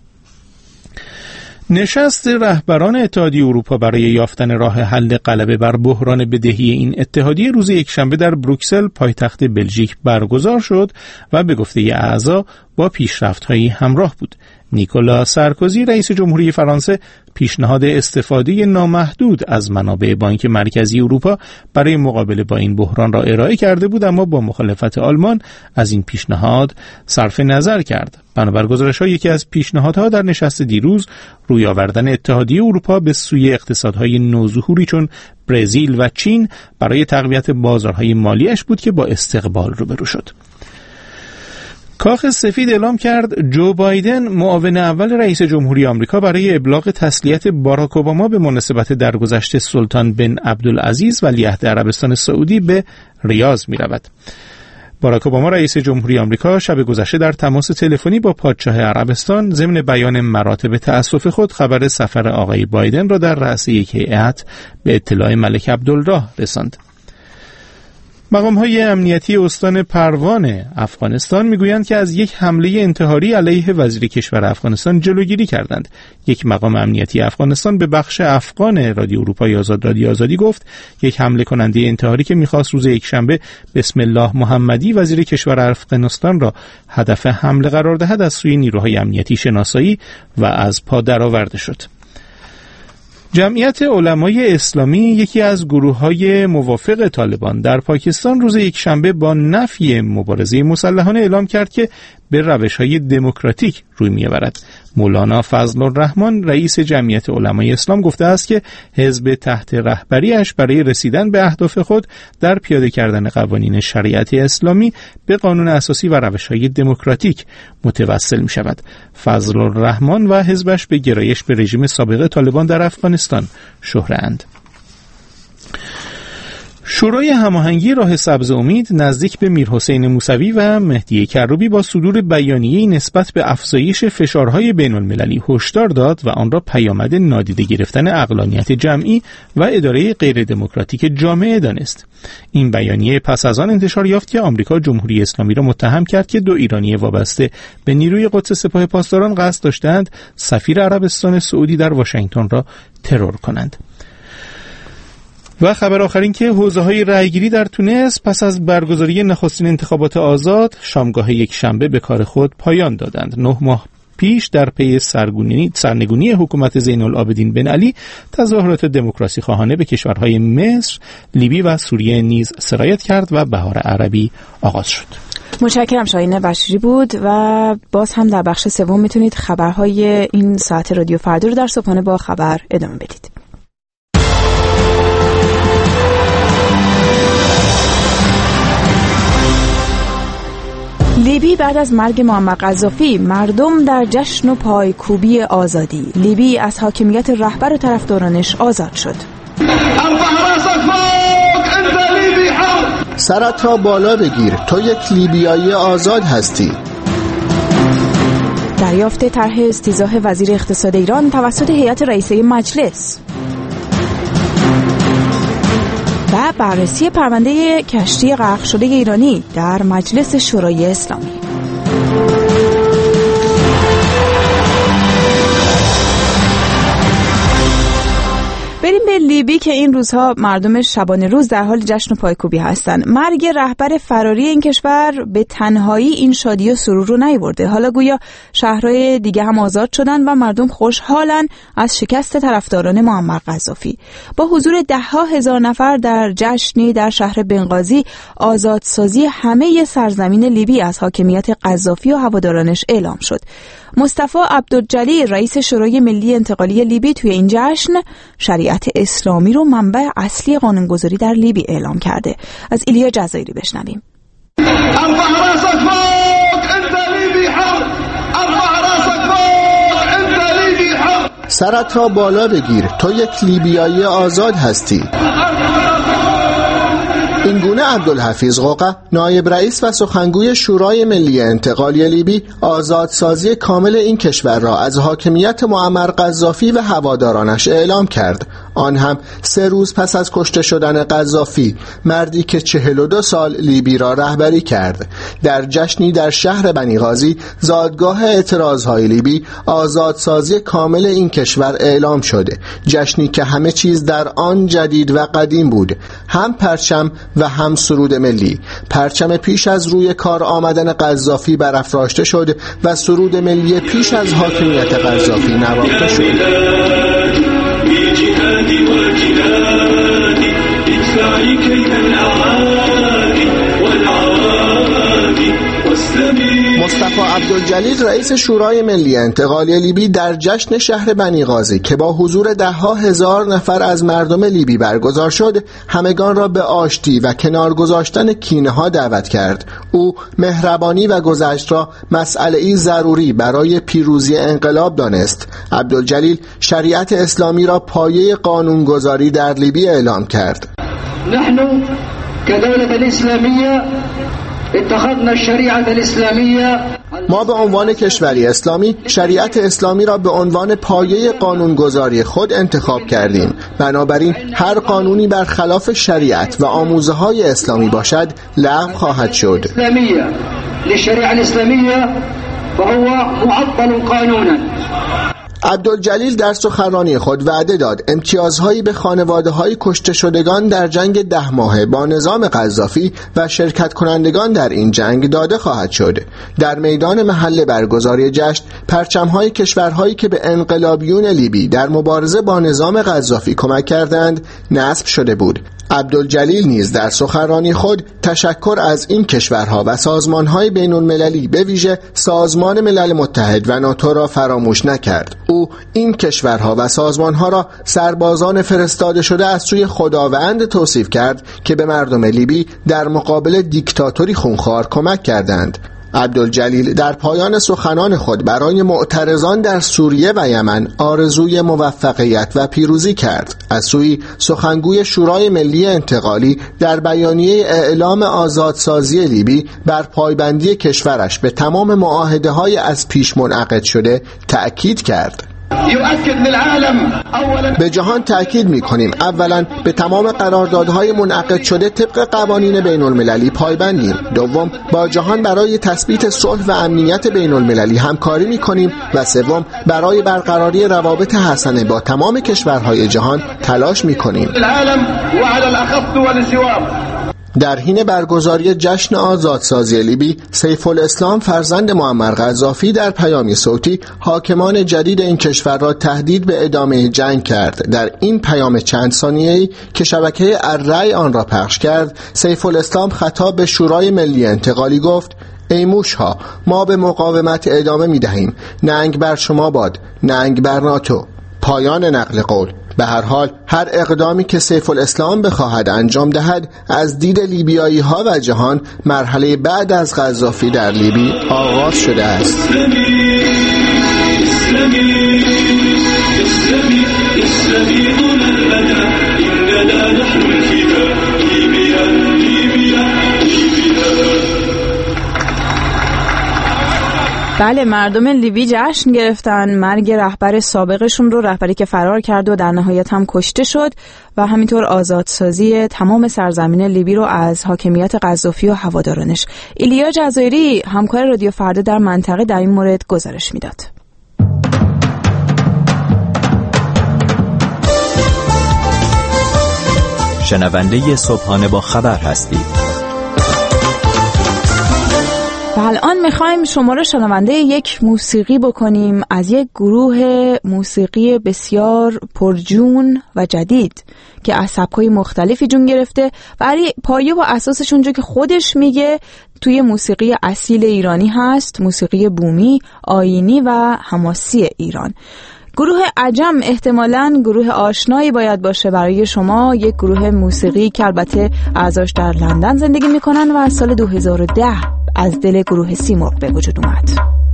نشست رهبران اتحادیه اروپا برای یافتن راه حل غلبه بر بحران بدهی این اتحادیه روز یکشنبه در بروکسل پایتخت بلژیک برگزار شد و به گفته اعضا با پیشرفت‌هایی همراه بود. نیکولا سارکوزی رئیس جمهوری فرانسه پیشنهاد استفاده نامحدود از منابع بانک مرکزی اروپا برای مقابله با این بحران را ارائه کرده بود، اما با مخالفت آلمان از این پیشنهاد صرف نظر کرد. بنابر گزارش‌ها یکی از پیشنهادها در نشست دیروز روی آوردن اتحادیه اروپا به سوی اقتصادهای نوظهوری چون برزیل و چین برای تقویت بازارهای مالیش بود که با استقبال روبرو شد. کاخ سفید اعلام کرد جو بایدن معاون اول رئیس جمهوری آمریکا برای ابلاغ تسلیت باراک اوباما به مناسبت درگذشت سلطان بن عبدالعزیز ولیعهد عربستان سعودی به ریاض می رود. باراک اوباما رئیس جمهوری آمریکا شب گذشته در تماس تلفنی با پادشاه عربستان ضمن بیان مراتب تأسف خود خبر سفر آقای بایدن را در رأس یک هیئت به اطلاع ملک عبدالله رساند. مقام‌های امنیتی استان پروان افغانستان میگویند که از یک حمله انتحاری علیه وزیر کشور افغانستان جلوگیری کردند. یک مقام امنیتی افغانستان به بخش افغان رادیو اروپای آزاد رادیو آزادی گفت یک حمله کننده انتحاری که می‌خواست روز یکشنبه بسم الله محمدی وزیر کشور افغانستان را هدف حمله قرار دهد از سوی نیروهای امنیتی شناسایی و از پا درآورده شد. جمعیت علمای اسلامی یکی از گروه‌های موافق طالبان در پاکستان روز یکشنبه با نفی مبارزه مسلحانه اعلام کرد که به روش‌های دموکراتیک روی می‌آورد. مولانا فضل الرحمن رئیس جمعیت علمای اسلام گفته است که حزب تحت رهبریش برای رسیدن به اهداف خود در پیاده کردن قوانین شریعت اسلامی به قانون اساسی و روش‌های دموکراتیک متوسل می‌شود. فضل الرحمن و حزبش به گرایش به رژیم سابق طالبان در افغانستان شهره‌اند. شورای هماهنگی راه سبز امید نزدیک به میرحسین موسوی و مهدی کروبی با صدور بیانیه‌ای نسبت به افزایش فشارهای بین‌المللی هشدار داد و آن را پیامد نادیده گرفتن عقلانیت جمعی و اداره غیر دموکراتیک جامعه دانست. این بیانیه پس از آن انتشار یافت که آمریکا جمهوری اسلامی را متهم کرد که 2 ایرانی وابسته به نیروی قدس سپاه پاسداران قصد داشتند سفیر عربستان سعودی در واشنگتن را ترور کنند. و خبر آخر این که حوزه‌های رأیگیری در تونس پس از برگزاری نخستین انتخابات آزاد شامگاه یک شنبه به کار خود پایان دادند. 9 ماه پیش در پی سرنگونی حکومت زین العابدین بن علی تظاهرات دموکراسی خواهانه به کشورهای مصر، لیبی و سوریه نیز سرایت کرد و بهار عربی آغاز شد. متشکرم. شاهین بشیری بود و باز هم در بخش سوم میتونید خبرهای این ساعت رادیو فردا رو در صبحانه با خبر ادامه بدید. لیبی بعد از مرگ معمر قذافی، مردم در جشن و پایکوبی آزادی. لیبی از حاکمیت رهبر و طرفدارانش آزاد شد. سرت را بالا بگیر، تو یک لیبیایی آزاد هستی. دریافت طرح استیضاح وزیر اقتصاد ایران توسط هیئت رئیسه مجلس. و بررسی پرونده کشتی غرق شده ایرانی در مجلس شورای اسلامی. بریم به لیبی که این روزها مردم شبانه روز در حال جشن و پایکوبی هستند. مرگ رهبر فراری این کشور به تنهایی این شادی و سرور رو نیاورده. حالا گویا شهرهای دیگه هم آزاد شدن و مردم خوشحالن از شکست طرفداران معمر قذافی. با حضور 10,000 نفر در جشنی در شهر بنغازی، آزادسازی همه سرزمین لیبی از حاکمیت قذافی و هوادارانش اعلام شد. مصطفی عبدالجلیل رئیس شورای ملی انتقالی لیبی توی این جشن شریعت اسلامی رو منبع اصلی قانونگذاری در لیبی اعلام کرده. از ایلیا جزایری بشنویم. سرت را بالا بگیر، تو یک لیبیایی آزاد هستی. اینگونه عبدالحفیظ قوقع نایب رئیس و سخنگوی شورای ملی انتقالی لیبی آزادسازی کامل این کشور را از حاکمیت معمر قذافی و هوادارانش اعلام کرد، آن هم 3 روز پس از کشته شدن قذافی، مردی که 42 سال لیبی را رهبری کرد. در جشنی در شهر بنیغازی، زادگاه اعتراضهای لیبی، آزادسازی کامل این کشور اعلام شده. جشنی که همه چیز در آن جدید و قدیم بود، هم پرچم و هم سرود ملی. پرچم پیش از روی کار آمدن قذافی برافراشته شد و سرود ملی پیش از حاکمیت قذافی نواخته شد. مصطفی عبدالجلیل رئیس شورای ملی انتقالی لیبی در جشن شهر بنیغازی که با حضور 10,000 نفر از مردم لیبی برگزار شد، همگان را به آشتی و کنار گذاشتن کینه‌ها دعوت کرد. او مهربانی و گذشت را مسئله‌ای ضروری برای پیروزی انقلاب دانست. عبدالجلیل شریعت اسلامی را پایه قانونگذاری در لیبی اعلام کرد. نحن كدولة الإسلامية اتخذنا الشريعة الإسلامية. ما به عنوان کشوری اسلامی شریعت اسلامی را به عنوان پایه قانونگذاری خود انتخاب کردیم. بنابراین هر قانونی برخلاف شریعت و آموزه‌های اسلامی باشد لغو خواهد شد. للشريعة الإسلامية فهو معطل قانونا. عبدالجلیل در سخنرانی خود وعده داد امتیازهایی به خانواده‌های کشته شدگان در جنگ 10 ماهه با نظام قذافی و شرکت کنندگان در این جنگ داده خواهد شد. در میدان محل برگزاری جشن پرچم‌های کشورهایی که به انقلابیون لیبی در مبارزه با نظام قذافی کمک کردند نصب شده بود. عبدالجلیل نیز در سخنرانی خود تشکر از این کشورها و سازمانهای بین المللی به ویژه سازمان ملل متحد و ناتو را فراموش نکرد. او این کشورها و سازمانها را سربازان فرستاده شده از سوی خداوند توصیف کرد که به مردم لیبی در مقابل دیکتاتوری خونخوار کمک کردند. عبدالجلیل در پایان سخنان خود برای معترضان در سوریه و یمن آرزوی موفقیت و پیروزی کرد. از سوی سخنگوی شورای ملی انتقالی در بیانیه اعلام آزادسازی لیبی بر پایبندی کشورش به تمام معاهده‌های از پیش منعقد شده تأکید کرد. به جهان تأکید می‌کنیم اولا به تمام قراردادهای منعقد شده طبق قوانین بین المللی پایبندیم. دوم با جهان برای تثبیت صلح و امنیت بین المللی همکاری می‌کنیم و سوم برای برقراری روابط حسنه با تمام کشورهای جهان تلاش می‌کنیم. در حین برگزاری جشن آزادسازی لیبی، سیف الاسلام فرزند معمر قذافی در پیامی صوتی حاکمان جدید این کشور را تهدید به ادامه جنگ کرد. در این پیام چند ثانیه‌ای که شبکه الرأی آن را پخش کرد، سیف الاسلام خطاب به شورای ملی انتقالی گفت: ای موشها، ما به مقاومت ادامه می‌دهیم. ننگ بر شما باد، ننگ بر ناتو. پایان نقل قول. به هر حال هر اقدامی که سیف الاسلام بخواهد انجام دهد از دید لیبیایی ها و جهان مرحله بعد از قذافی در لیبی آغاز شده است. بله، مردم لیبی جشن گرفتن مرگ رهبر سابقشون رو، رهبری که فرار کرد و در نهایت هم کشته شد، و همینطور آزادسازی تمام سرزمین لیبی رو از حاکمیت قذافی و هوادارانش. ایلیا جزایری همکار رادیو فردا در منطقه در این مورد گزارش میداد. شنونده صبحانه با خبر هستید. و الان میخوایم شما رو شنونده یک موسیقی بکنیم از یک گروه موسیقی بسیار پرجون و جدید که از سبک‌های مختلفی جون گرفته و پایه و اساسش اونجا که خودش میگه توی موسیقی اصیل ایرانی هست، موسیقی بومی، آیینی و حماسی ایران. گروه عجم احتمالاً گروه آشنایی باید باشه برای شما، یک گروه موسیقی که البته اعضاش در لندن زندگی میکنن و از سال 2010 از دل گروه سیمرغ به وجود اومد.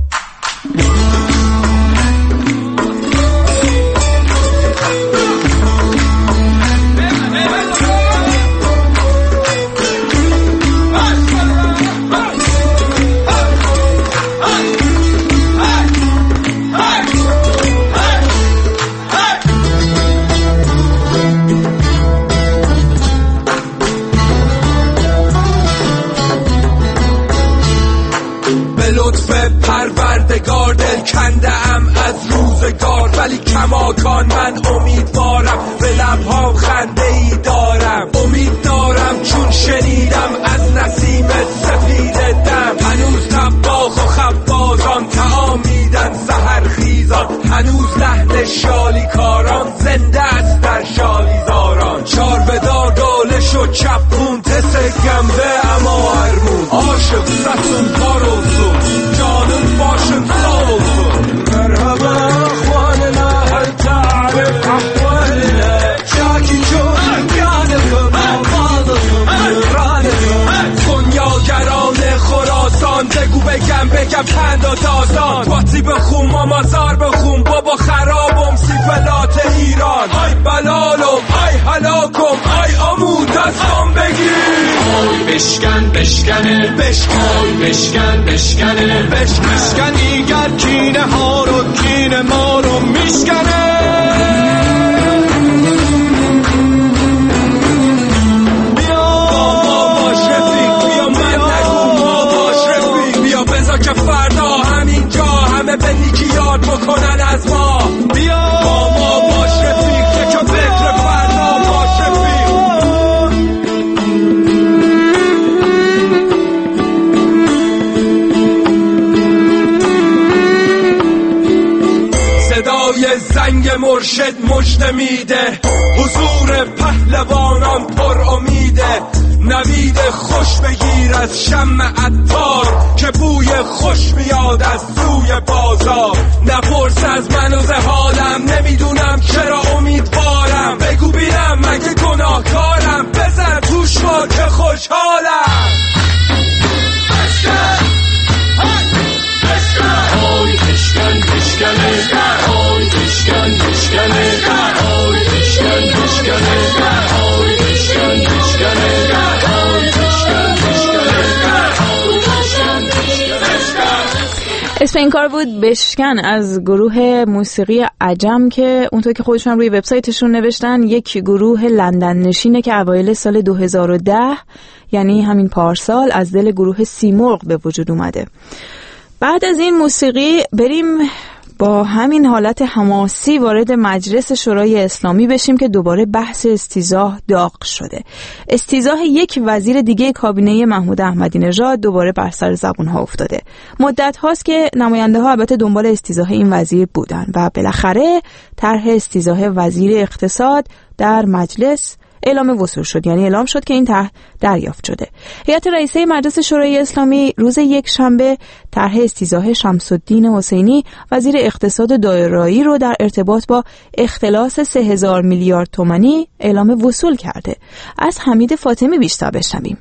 پروردگار دل کنده ام از روزگار، ولی کماکان من امیدوارم، به لبهام خنده ای دارم. امید دارم چون شنیدم از نسیم سفید دم، هنوز طباخ و خبازان طعام میدن سحر خیزان، هنوز لحن شالی کاران زنده است در شالیزاران. چار بدار داله شد چپون تس گمده اما هرمون، عاشق ستون کاروزون جانم باشم صوتون. مرحبا اخواننا هل تعرف احوالنا، شاکی جون جانكم آبادكم نورانكم. کنیاگران خراسان بگو بگم پند و داستان، باتی بخون مامازار بخون بابا خرابم سیفلات ایران. آی بلالم آی هلاکم آی آمود از آن بگیر. آی بشکن بشکنه آی بشکن بشکنه بشکن دیگر کینه ها رو کینه ما رو میشکنه. که فردا همینجا همه به نیکی یاد بکنن از ما. بیا با ما باش رفیق، که فکر فردا باش رفیق. صدای زنگ به مرشد مژده میده، حضور پهلوانان پر امیده. نوید خوش بگیر از شمع عطار که بوی خوش میاد از سوی بازار. نپرس از من و حالم، نمیدونم چرا امیدوارم. بگو بینم مگه گناهکارم، بزن توش ما که خوشحالم. بشکن آی بشکن بشکنه، آی بشکن بشکنه، آی بشکن بشکنه، آی بشکن بشکنه، آی بشکن بشکنه. اسم این کار بود بشکن از گروه موسیقی عجم که اونطور که خودشون روی وبسایتشون نوشتن یک گروه لندن نشینه که اوایل سال 2010 یعنی همین پارسال از دل گروه سیمرغ به وجود اومده. بعد از این موسیقی بریم با همین حالت حماسی وارد مجلس شورای اسلامی بشیم که دوباره بحث استیضاح داغ شده. استیضاح یک وزیر دیگه کابینه محمود احمدی نژاد دوباره بر سر زبون ها افتاده. مدت هاست که نماینده ها البته دنبال استیضاح این وزیر بودن و بالاخره طرح استیضاح وزیر اقتصاد در مجلس اعلام وصول شد، یعنی اعلام شد که این طرح دریافت شده. هیئت رئیسه مجلس شورای اسلامی روز یک شنبه طرح استیضاح شمس الدین حسینی وزیر اقتصاد دارایی رو در ارتباط با اختلاس 3000 میلیارد تومانی اعلام وصول کرده. از حمید فاطمی بیشتر بشنویم.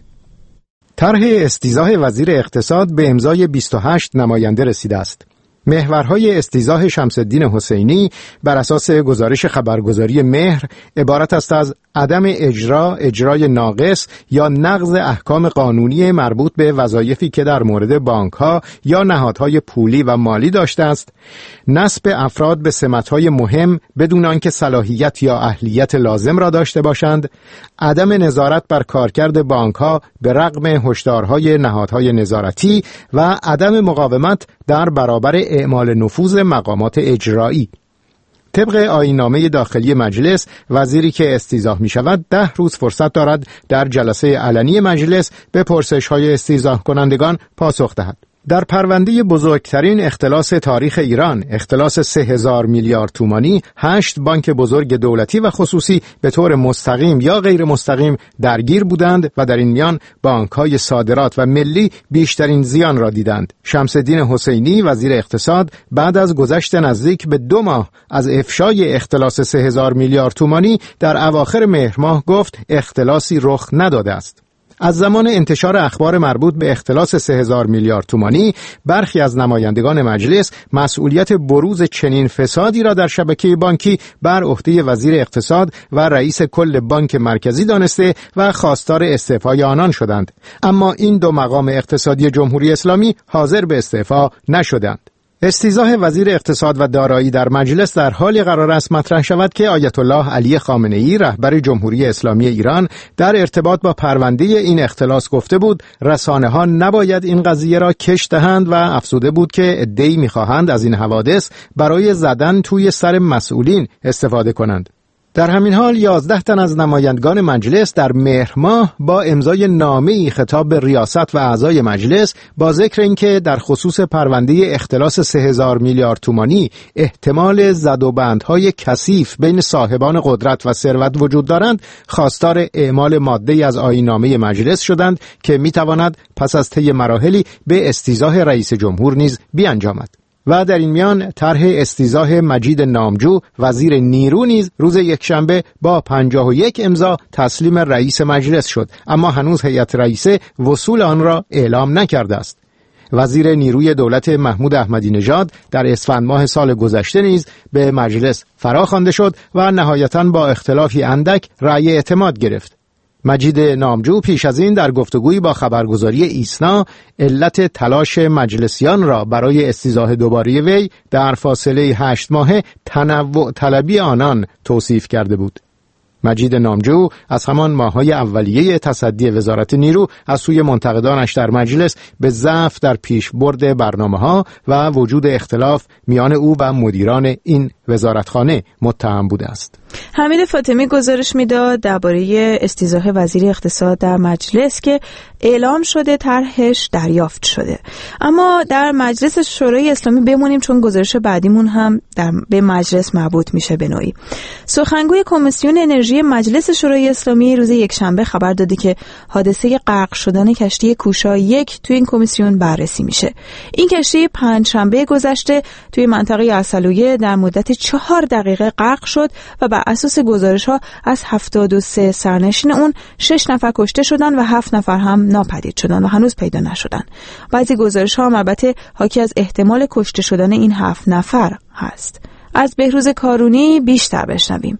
طرح استیضاح وزیر اقتصاد به امضای 28 نماینده رسیده است. محورهای استیضاح شمس الدین حسینی بر اساس گزارش خبرگزاری مهر عبارت است از عدم اجرای ناقص یا نقض احکام قانونی مربوط به وظایفی که در مورد بانک‌ها یا نهادهای پولی و مالی داشته است، نصب افراد به سمت‌های مهم بدون آنکه صلاحیت یا اهلیت لازم را داشته باشند، عدم نظارت بر کارکرد بانک‌ها به رغم هشدارهای نهادهای نظارتی و عدم مقاومت در برابر اعمال نفوذ مقامات اجرایی. طبق آیین‌نامه داخلی مجلس، وزیری که استیضاح می شود 10 روز فرصت دارد در جلسه علنی مجلس به پرسش‌های استیضاح کنندگان پاسخ دهد. در پرونده بزرگترین اختلاس تاریخ ایران، اختلاس 3000 میلیارد تومانی، 8 بانک بزرگ دولتی و خصوصی به طور مستقیم یا غیر مستقیم درگیر بودند و در این میان بانک‌های صادرات و ملی بیشترین زیان را دیدند. شمس الدین حسینی وزیر اقتصاد بعد از گذشت نزدیک به 2 ماه از افشای اختلاس 3000 میلیارد تومانی در اواخر مهر ماه گفت اختلاسی رخ نداده است. از زمان انتشار اخبار مربوط به اختلاس 3000 میلیارد تومانی، برخی از نمایندگان مجلس مسئولیت بروز چنین فسادی را در شبکه بانکی بر عهده وزیر اقتصاد و رئیس کل بانک مرکزی دانسته و خواستار استعفای آنان شدند. اما این 2 مقام اقتصادی جمهوری اسلامی حاضر به استعفا نشدند. استیضاح وزیر اقتصاد و دارایی در مجلس در حالی قرار است مطرح شود که آیت الله علی خامنه‌ای رهبر جمهوری اسلامی ایران در ارتباط با پرونده این اختلاس گفته بود رسانه‌ها نباید این قضیه را کش دهند و افزوده بود که عده‌ای می‌خواهند از این حوادث برای زدن توی سر مسئولین استفاده کنند. در همین حال 11 تن از نمایندگان مجلس در مهر ماه با امضای نامه‌ای خطاب به ریاست و اعضای مجلس با ذکر اینکه در خصوص پرونده اختلاس 3000 میلیارد تومانی احتمال زدوبندهای کثیف بین صاحبان قدرت و ثروت وجود دارند، خواستار اعمال ماده‌ای از آیین‌نامه مجلس شدند که می‌تواند پس از طی مراحلی به استیضاح رئیس جمهور نیز بیانجامد. و در این میان طرح استیضاح مجید نامجو وزیر نیرو نیز روز یکشنبه با 51 امضا تسلیم رئیس مجلس شد، اما هنوز هیئت رئیسه وصول آن را اعلام نکرده است. وزیر نیروی دولت محمود احمدی نژاد در اسفند ماه سال گذشته نیز به مجلس فراخوانده شد و نهایتاً با اختلافی اندک رأی اعتماد گرفت. مجید نامجو پیش از این در گفتگویی با خبرگزاری ایسنا علت تلاش مجلسیان را برای استیضاح دوباره وی در فاصله 8 ماهه تنوع طلبی آنان توصیف کرده بود. مجید نامجو از همان ماه‌های اولیه تصدی وزارت نیرو از سوی منتقدانش در مجلس به ضعف در پیشبرد برنامه‌ها و وجود اختلاف میان او و مدیران این وزارتخانه متهم بوده است. حمید فاطمی گزارش میداد درباره استیضاح وزیر اقتصاد در مجلس که اعلام شده، طرحش دریافت شده. اما در مجلس شورای اسلامی بمونیم چون گزارش بعدیمون هم به مجلس مربوط میشه به نوعی. سخنگوی کمیسیون انرژی مجلس شورای اسلامی روز یکشنبه خبر داده که حادثه غرق شدن کشتی کوشا 1 توی این کمیسیون بررسی میشه. این کشتی پنجشنبه گذشته توی منطقه عسلویه در مدت 4 دقیقه غرق شد و بر اساس گزارش‌ها از 73 سرنشین اون 6 نفر کشته شدن و 7 نفر هم ناپدید شدن و هنوز پیدا نشدن. بعضی گزارش‌ها هم البته حاکی از احتمال کشته شدن این 7 نفر هست. از بهروز کارونی بیشتر بشنویم.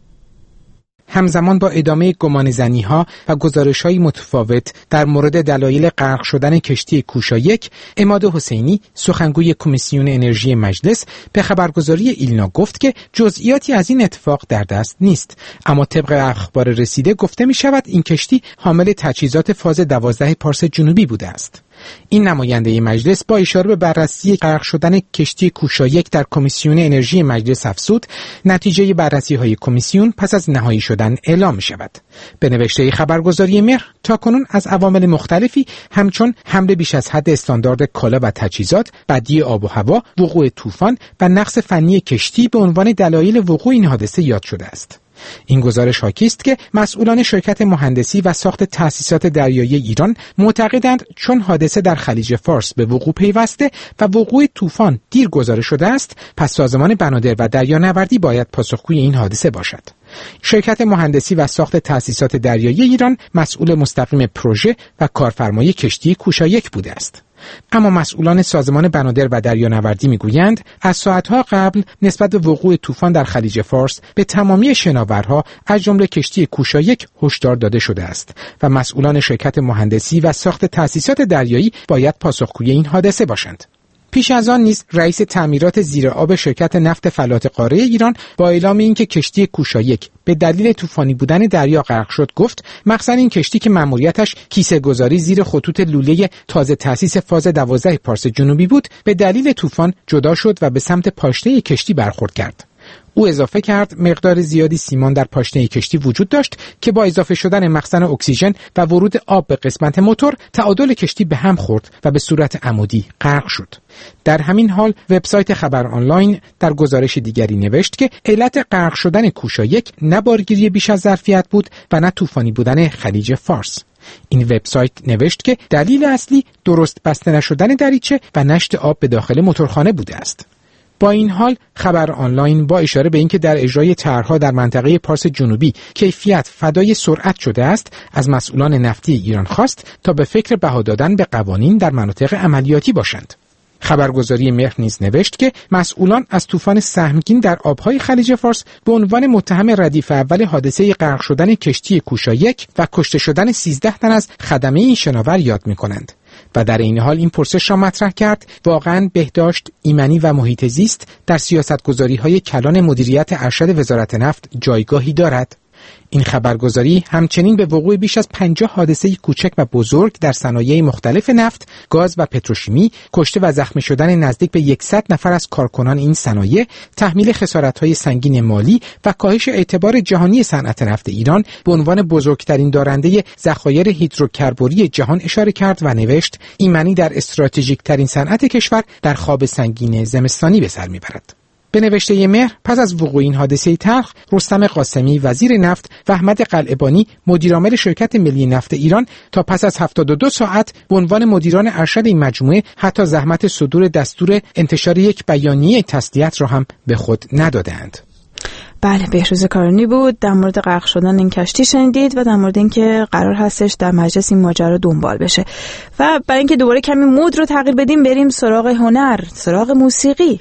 همزمان با ادامه گمانه‌زنی‌ها و گزارش‌های متفاوت در مورد دلایل غرق شدن کشتی کوشا 1، عماد حسینی سخنگوی کمیسیون انرژی مجلس به خبرگزاری ایلنا گفت که جزئیاتی از این اتفاق در دست نیست، اما طبق اخبار رسیده گفته می‌شود این کشتی حامل تجهیزات فاز 12 پارس جنوبی بوده است. این نماینده مجلس با اشاره به بررسی غرق شدن کشتی کوشا 1 در کمیسیون انرژی مجلس افزود نتیجه بررسی‌های کمیسیون پس از نهایی شدن اعلام می‌شود. به نوشته خبرگزاری مهر تاکنون از عوامل مختلفی همچون حمل بیش از حد استاندارد کالا و تجهیزات، بدی آب و هوا، وقوع طوفان و نقص فنی کشتی به عنوان دلایل وقوع این حادثه یاد شده است. این گزارش حاکی است که مسئولان شرکت مهندسی و ساخت تأسیسات دریایی ایران معتقدند چون حادثه در خلیج فارس به وقوع پیوسته و وقوع طوفان دیر گزارش شده است، پس سازمان بنادر و دریانوردی باید پاسخگوی این حادثه باشد. شرکت مهندسی و ساخت تأسیسات دریایی ایران مسئول مستقیم پروژه و کارفرمای کشتی کوشا 1 بوده است. اما مسئولان سازمان بنادر و دریانوردی میگویند از ساعتها قبل نسبت به وقوع طوفان در خلیج فارس به تمامی شناورها از جمله کشتی کوشا 1 هشدار داده شده است و مسئولان شرکت مهندسی و ساخت تأسیسات دریایی باید پاسخگوی این حادثه باشند. پیش از آن نیز رئیس تعمیرات زیر آب شرکت نفت فلات قاره ایران با اعلام اینکه کشتی کوشا 1 به دلیل طوفانی بودن دریا غرق شد گفت مخزن این کشتی که مأموریتش کیسه گذاری زیر خطوط لوله تازه تأسیس فاز 12 پارس جنوبی بود به دلیل طوفان جدا شد و به سمت پاشنه کشتی برخورد کرد. او اضافه کرد مقدار زیادی سیمان در پاشنه کشتی وجود داشت که با اضافه شدن مخزن اکسیژن و ورود آب به قسمت موتور تعادل کشتی به هم خورد و به صورت عمودی غرق شد. در همین حال وبسایت خبر آنلاین در گزارش دیگری نوشت که علت غرق شدن کوشا 1 نه بارگیری بیش از ظرفیت بود و نه طوفانی بودن خلیج فارس. این وبسایت نوشت که دلیل اصلی درست بسته نشدن دریچه و نشت آب به داخل موتورخانه بوده است. با این حال خبر آنلاین با اشاره به اینکه در اجرای طرح‌ها در منطقه پارس جنوبی کیفیت فدای سرعت شده است، از مسئولان نفتی ایران خواست تا به فکر بها دادن به قوانین در مناطق عملیاتی باشند. خبرگزاری مهر نیز نوشت که مسئولان از طوفان سهمگین در آبهای خلیج فارس به عنوان متهم ردیف اول حادثه غرق شدن کشتی کوشا 1 و کشته شدن 13 تن از خدمه این شناور یاد می‌کنند. و در این حال این پرسش را مطرح کرد واقعاً بهداشت، ایمنی و محیط زیست در سیاستگذاری‌های کلان مدیریت ارشد وزارت نفت جایگاهی دارد؟ این خبرگزاری همچنین به وقوع بیش از 50 حادثه کوچک و بزرگ در صنایع مختلف نفت، گاز و پتروشیمی، کشته و زخمی شدن نزدیک به 100 نفر از کارکنان این صنایع، تحمیل خسارت‌های سنگین مالی و کاهش اعتبار جهانی صنعت نفت ایران به عنوان بزرگترین دارنده ذخایر هیدروکربوری جهان اشاره کرد و نوشت ایمنی در استراتژیک‌ترین صنعت کشور در خواب سنگین زمستانی به سر می‌برد. به نوشته مهر پس از وقوع این حادثه تلخ، رستم قاسمی وزیر نفت و احمد قلعه‌بانی مدیرعامل شرکت ملی نفت ایران تا پس از 72 ساعت به عنوان مدیران ارشد این مجموعه حتی زحمت صدور دستور انتشار یک بیانیه تسلیت را هم به خود ندادند. بله، بهروز کارونی بود. در مورد غرق شدن این کشتی شنیدید و در مورد اینکه قرار هستش در مجلس این ماجرا دنبال بشه. و برای اینکه دوباره کمی مود رو تغییر بدیم بریم سراغ هنر، سراغ موسیقی.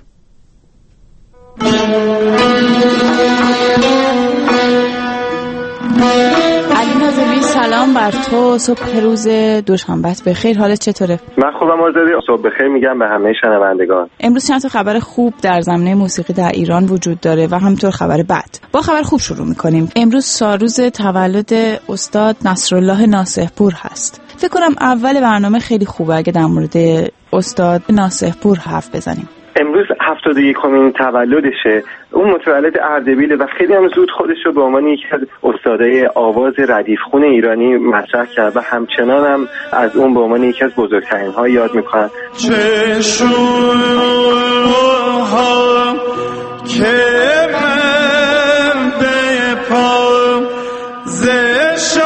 علی ناظمی سلام بر تو، صبح روز دوشنبهت بخیر، حالت چطوره؟ من خوبم آزادی، صبح بخیر میگم به همه شنوندگان. امروز چند تا خبر خوب در زمینه موسیقی در ایران وجود داره و همینطور خبر بد. با خبر خوب شروع میکنیم. امروز سالروز تولد استاد نصرالله ناصح‌پور هست. فکر کنم اول برنامه خیلی خوبه اگه در مورد استاد ناصح‌پور حرف بزنیم. امروز 71مین تولدشه. اون متولد اردبیل و خیلی هم زود خودش رو به عنوان یکی از استادای آواز ردیفخون ایرانی مطرح کرد و همچنان هم از اون به عنوان یکی از بزرگترین ها یاد میکنن. که من به پا زشا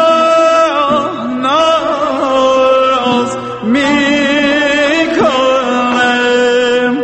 ناز میکنم.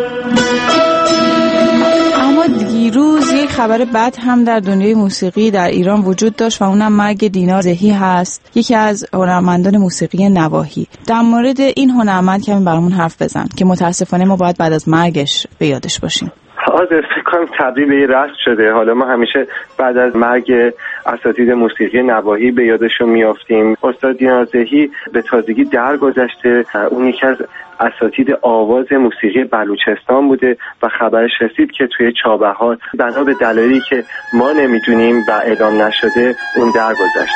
اما دیروز یک خبر بد هم در دنیای موسیقی در ایران وجود داشت و اونم مرگ دینار زهی هست، یکی از هنرمندان موسیقی نواحی. در مورد این هنرمند کمی برامون حرف بزن که متاسفانه ما باید بعد از مرگش به یادش باشیم. فکر کنم تبدیل به رسم شده. حالا ما همیشه بعد از مرگ اساتید موسیقی نواحی به یادشون میافتیم. استاد دینار زهی به تازگی درگذشته. اون یکی از اساتید آواز موسیقی بلوچستان بوده و خبرش رسید که توی چابهار بنا به دلایلی که ما نمیدونیم و اعلام نشده اون درگذشته.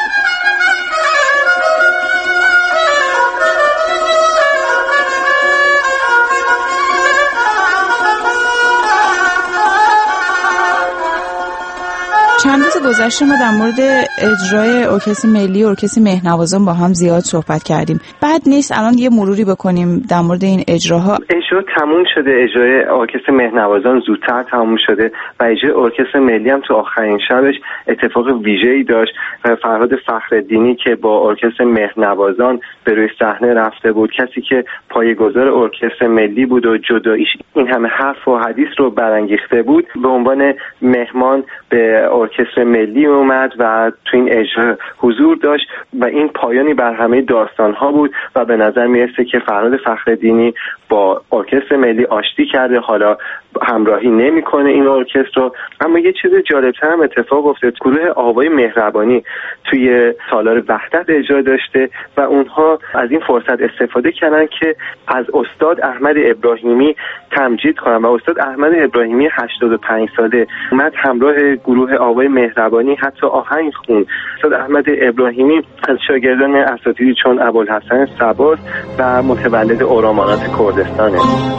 چند روز گذشته ما در مورد اجرای ارکستر ملی و ارکستر مهنوازان با هم زیاد صحبت کردیم. بعد نیست الان یه مروری بکنیم در مورد این اجراها. اجرا تموم شده. اجرای ارکستر مهنوازان زودتر تموم شده و اجرای ارکستر ملی هم تو آخرین شبش اتفاق ویژه‌ای داشت. فرهاد فخرالدینی که با ارکستر مهنوازان به روی صحنه رفته بود، کسی که پایه‌گذار ارکستر ملی بود و جداییش این همه حرف و حدیث رو برانگیخته بود، به عنوان مهمان به ارکستر ملی اومد و تو این اجرا حضور داشت و این پایانی بر همه داستان‌ها بود و به نظر میرسه که فرهاد فخرالدینی با ارکستر ملی آشتی کرده، حالا همراهی نمیکنه این ارکستر رو. اما یه چیز جالب‌تر هم اتفاق افتاد. گروه آوای مهربانی توی سالار وحدت اجرا داشته و اونها از این فرصت استفاده کردن که از استاد احمد ابراهیمی تمجید کنن و استاد احمد ابراهیمی 85 ساله اومد همراه گروه آوای مهربانی حتی آهنگ خون. استاد احمد ابراهیمی از شاگردان اساتیدی چون ابوالحسن صباز و متولد اورامانات کردستانه.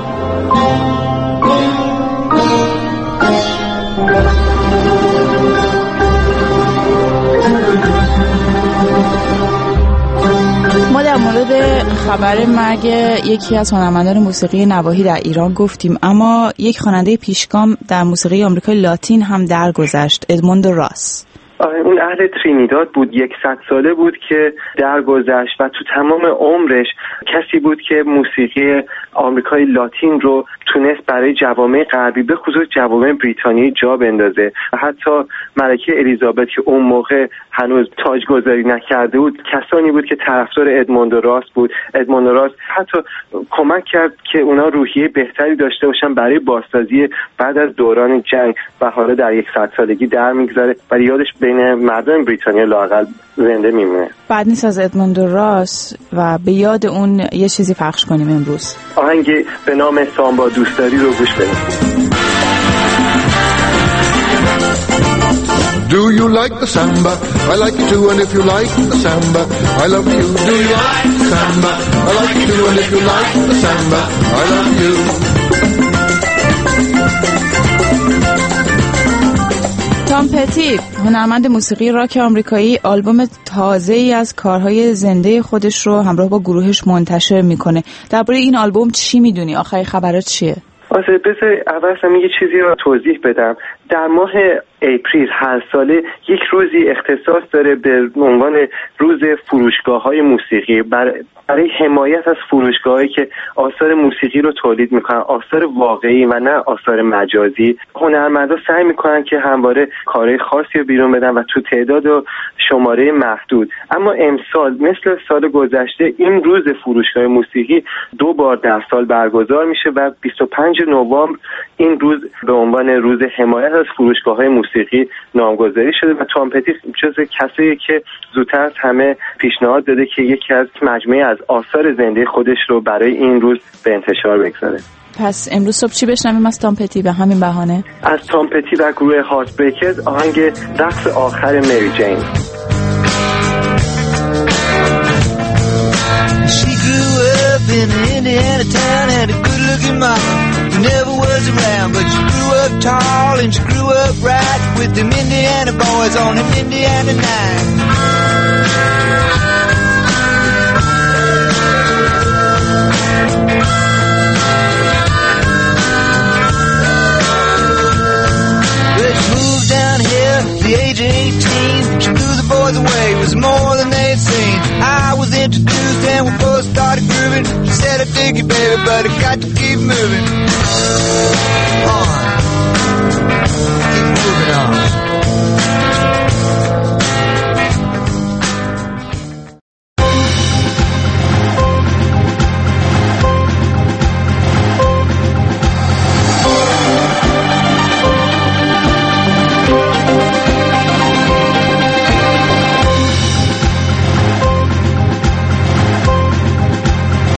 ما در مورد خبر مرگ یکی از هنرمندان موسیقی نواحی در ایران گفتیم، اما یک خواننده پیشگام در موسیقی آمریکای لاتین هم درگذشت، ادموندو راس. اون اهل ترینیداد بود، 100 ساله بود که درگذشت و تو تمام عمرش کسی بود که موسیقی آمریکای لاتین رو تونست برای جوامع غربی به خصوص جوامع بریتانیایی جا بندازه. حتی ملکه الیزابت که اون موقع هنوز تاجگذاری نکرده بود کسانی بود که طرفدار ادموندو راس بود. ادموندو راس حتی کمک کرد که اونا روحیه بهتری داشته باشن برای بازسازی بعد از دوران جنگ و حالا در 100 سالگی در میگذاره و یادش بین مردم بریتانیا لااقل زنده میمونه. بعد نیست از ادموندو راس و به یاد اون یه چیزی پخش کنیم امروز. آهنگ به نام سامبا دوستداری رو گوش بدیم. Do you like the samba? I like it too, and if you like the samba, I love you. Do you like the samba? I like it too, and if you like the samba, I love you. تام پتی، هنرمند موسیقی راک آمریکایی، آلبوم تازه‌ای از کارهای زنده خودش رو همراه با گروهش منتشر میکنه. درباره این آلبوم چی میدونی؟ آخرین خبرات چیه؟ بذار اول هم یه چیزی رو توضیح بدم. در ماه اپریل هر ساله یک روزی اختصاص داره به عنوان روز فروشگاه‌های موسیقی برای حمایت از فروشگاهایی که آثار موسیقی رو تولید میکنن، آثار واقعی و نه آثار مجازی. هنرمندا سعی میکنن که همواره کارهای خاصی رو بیرون بدن و تو تعداد و شماره محدود. اما امسال مثل سال گذشته این روز فروشگاه موسیقی 2 بار در سال برگزار میشه و 25 نوامبر این روز به عنوان روز حمایت از فروشگاه‌های موسیقی نامگذاری شده و تام پتی جزو کسایی که زودتر از همه پیشنهاد داده که یکی از مجموعه از آثار زنده خودش رو برای این روز به انتشار بگذاره. پس امروز صبح چی بشنویم از تام پتی به همین بهانه؟ از تام پتی و گروه هارت بریکرز آهنگ رقص آخر مری جین. She grew up in an Indiana town, had a good-looking mama who never was around, but she grew up tall and she grew up right with them Indiana boys on an Indiana night. Let's move down here at the age of 18. She blew the boys away, it was more than they'd seen. I was introduced and we both started grooving. She said, I dig you, baby, but I got to keep moving on. Keep moving on.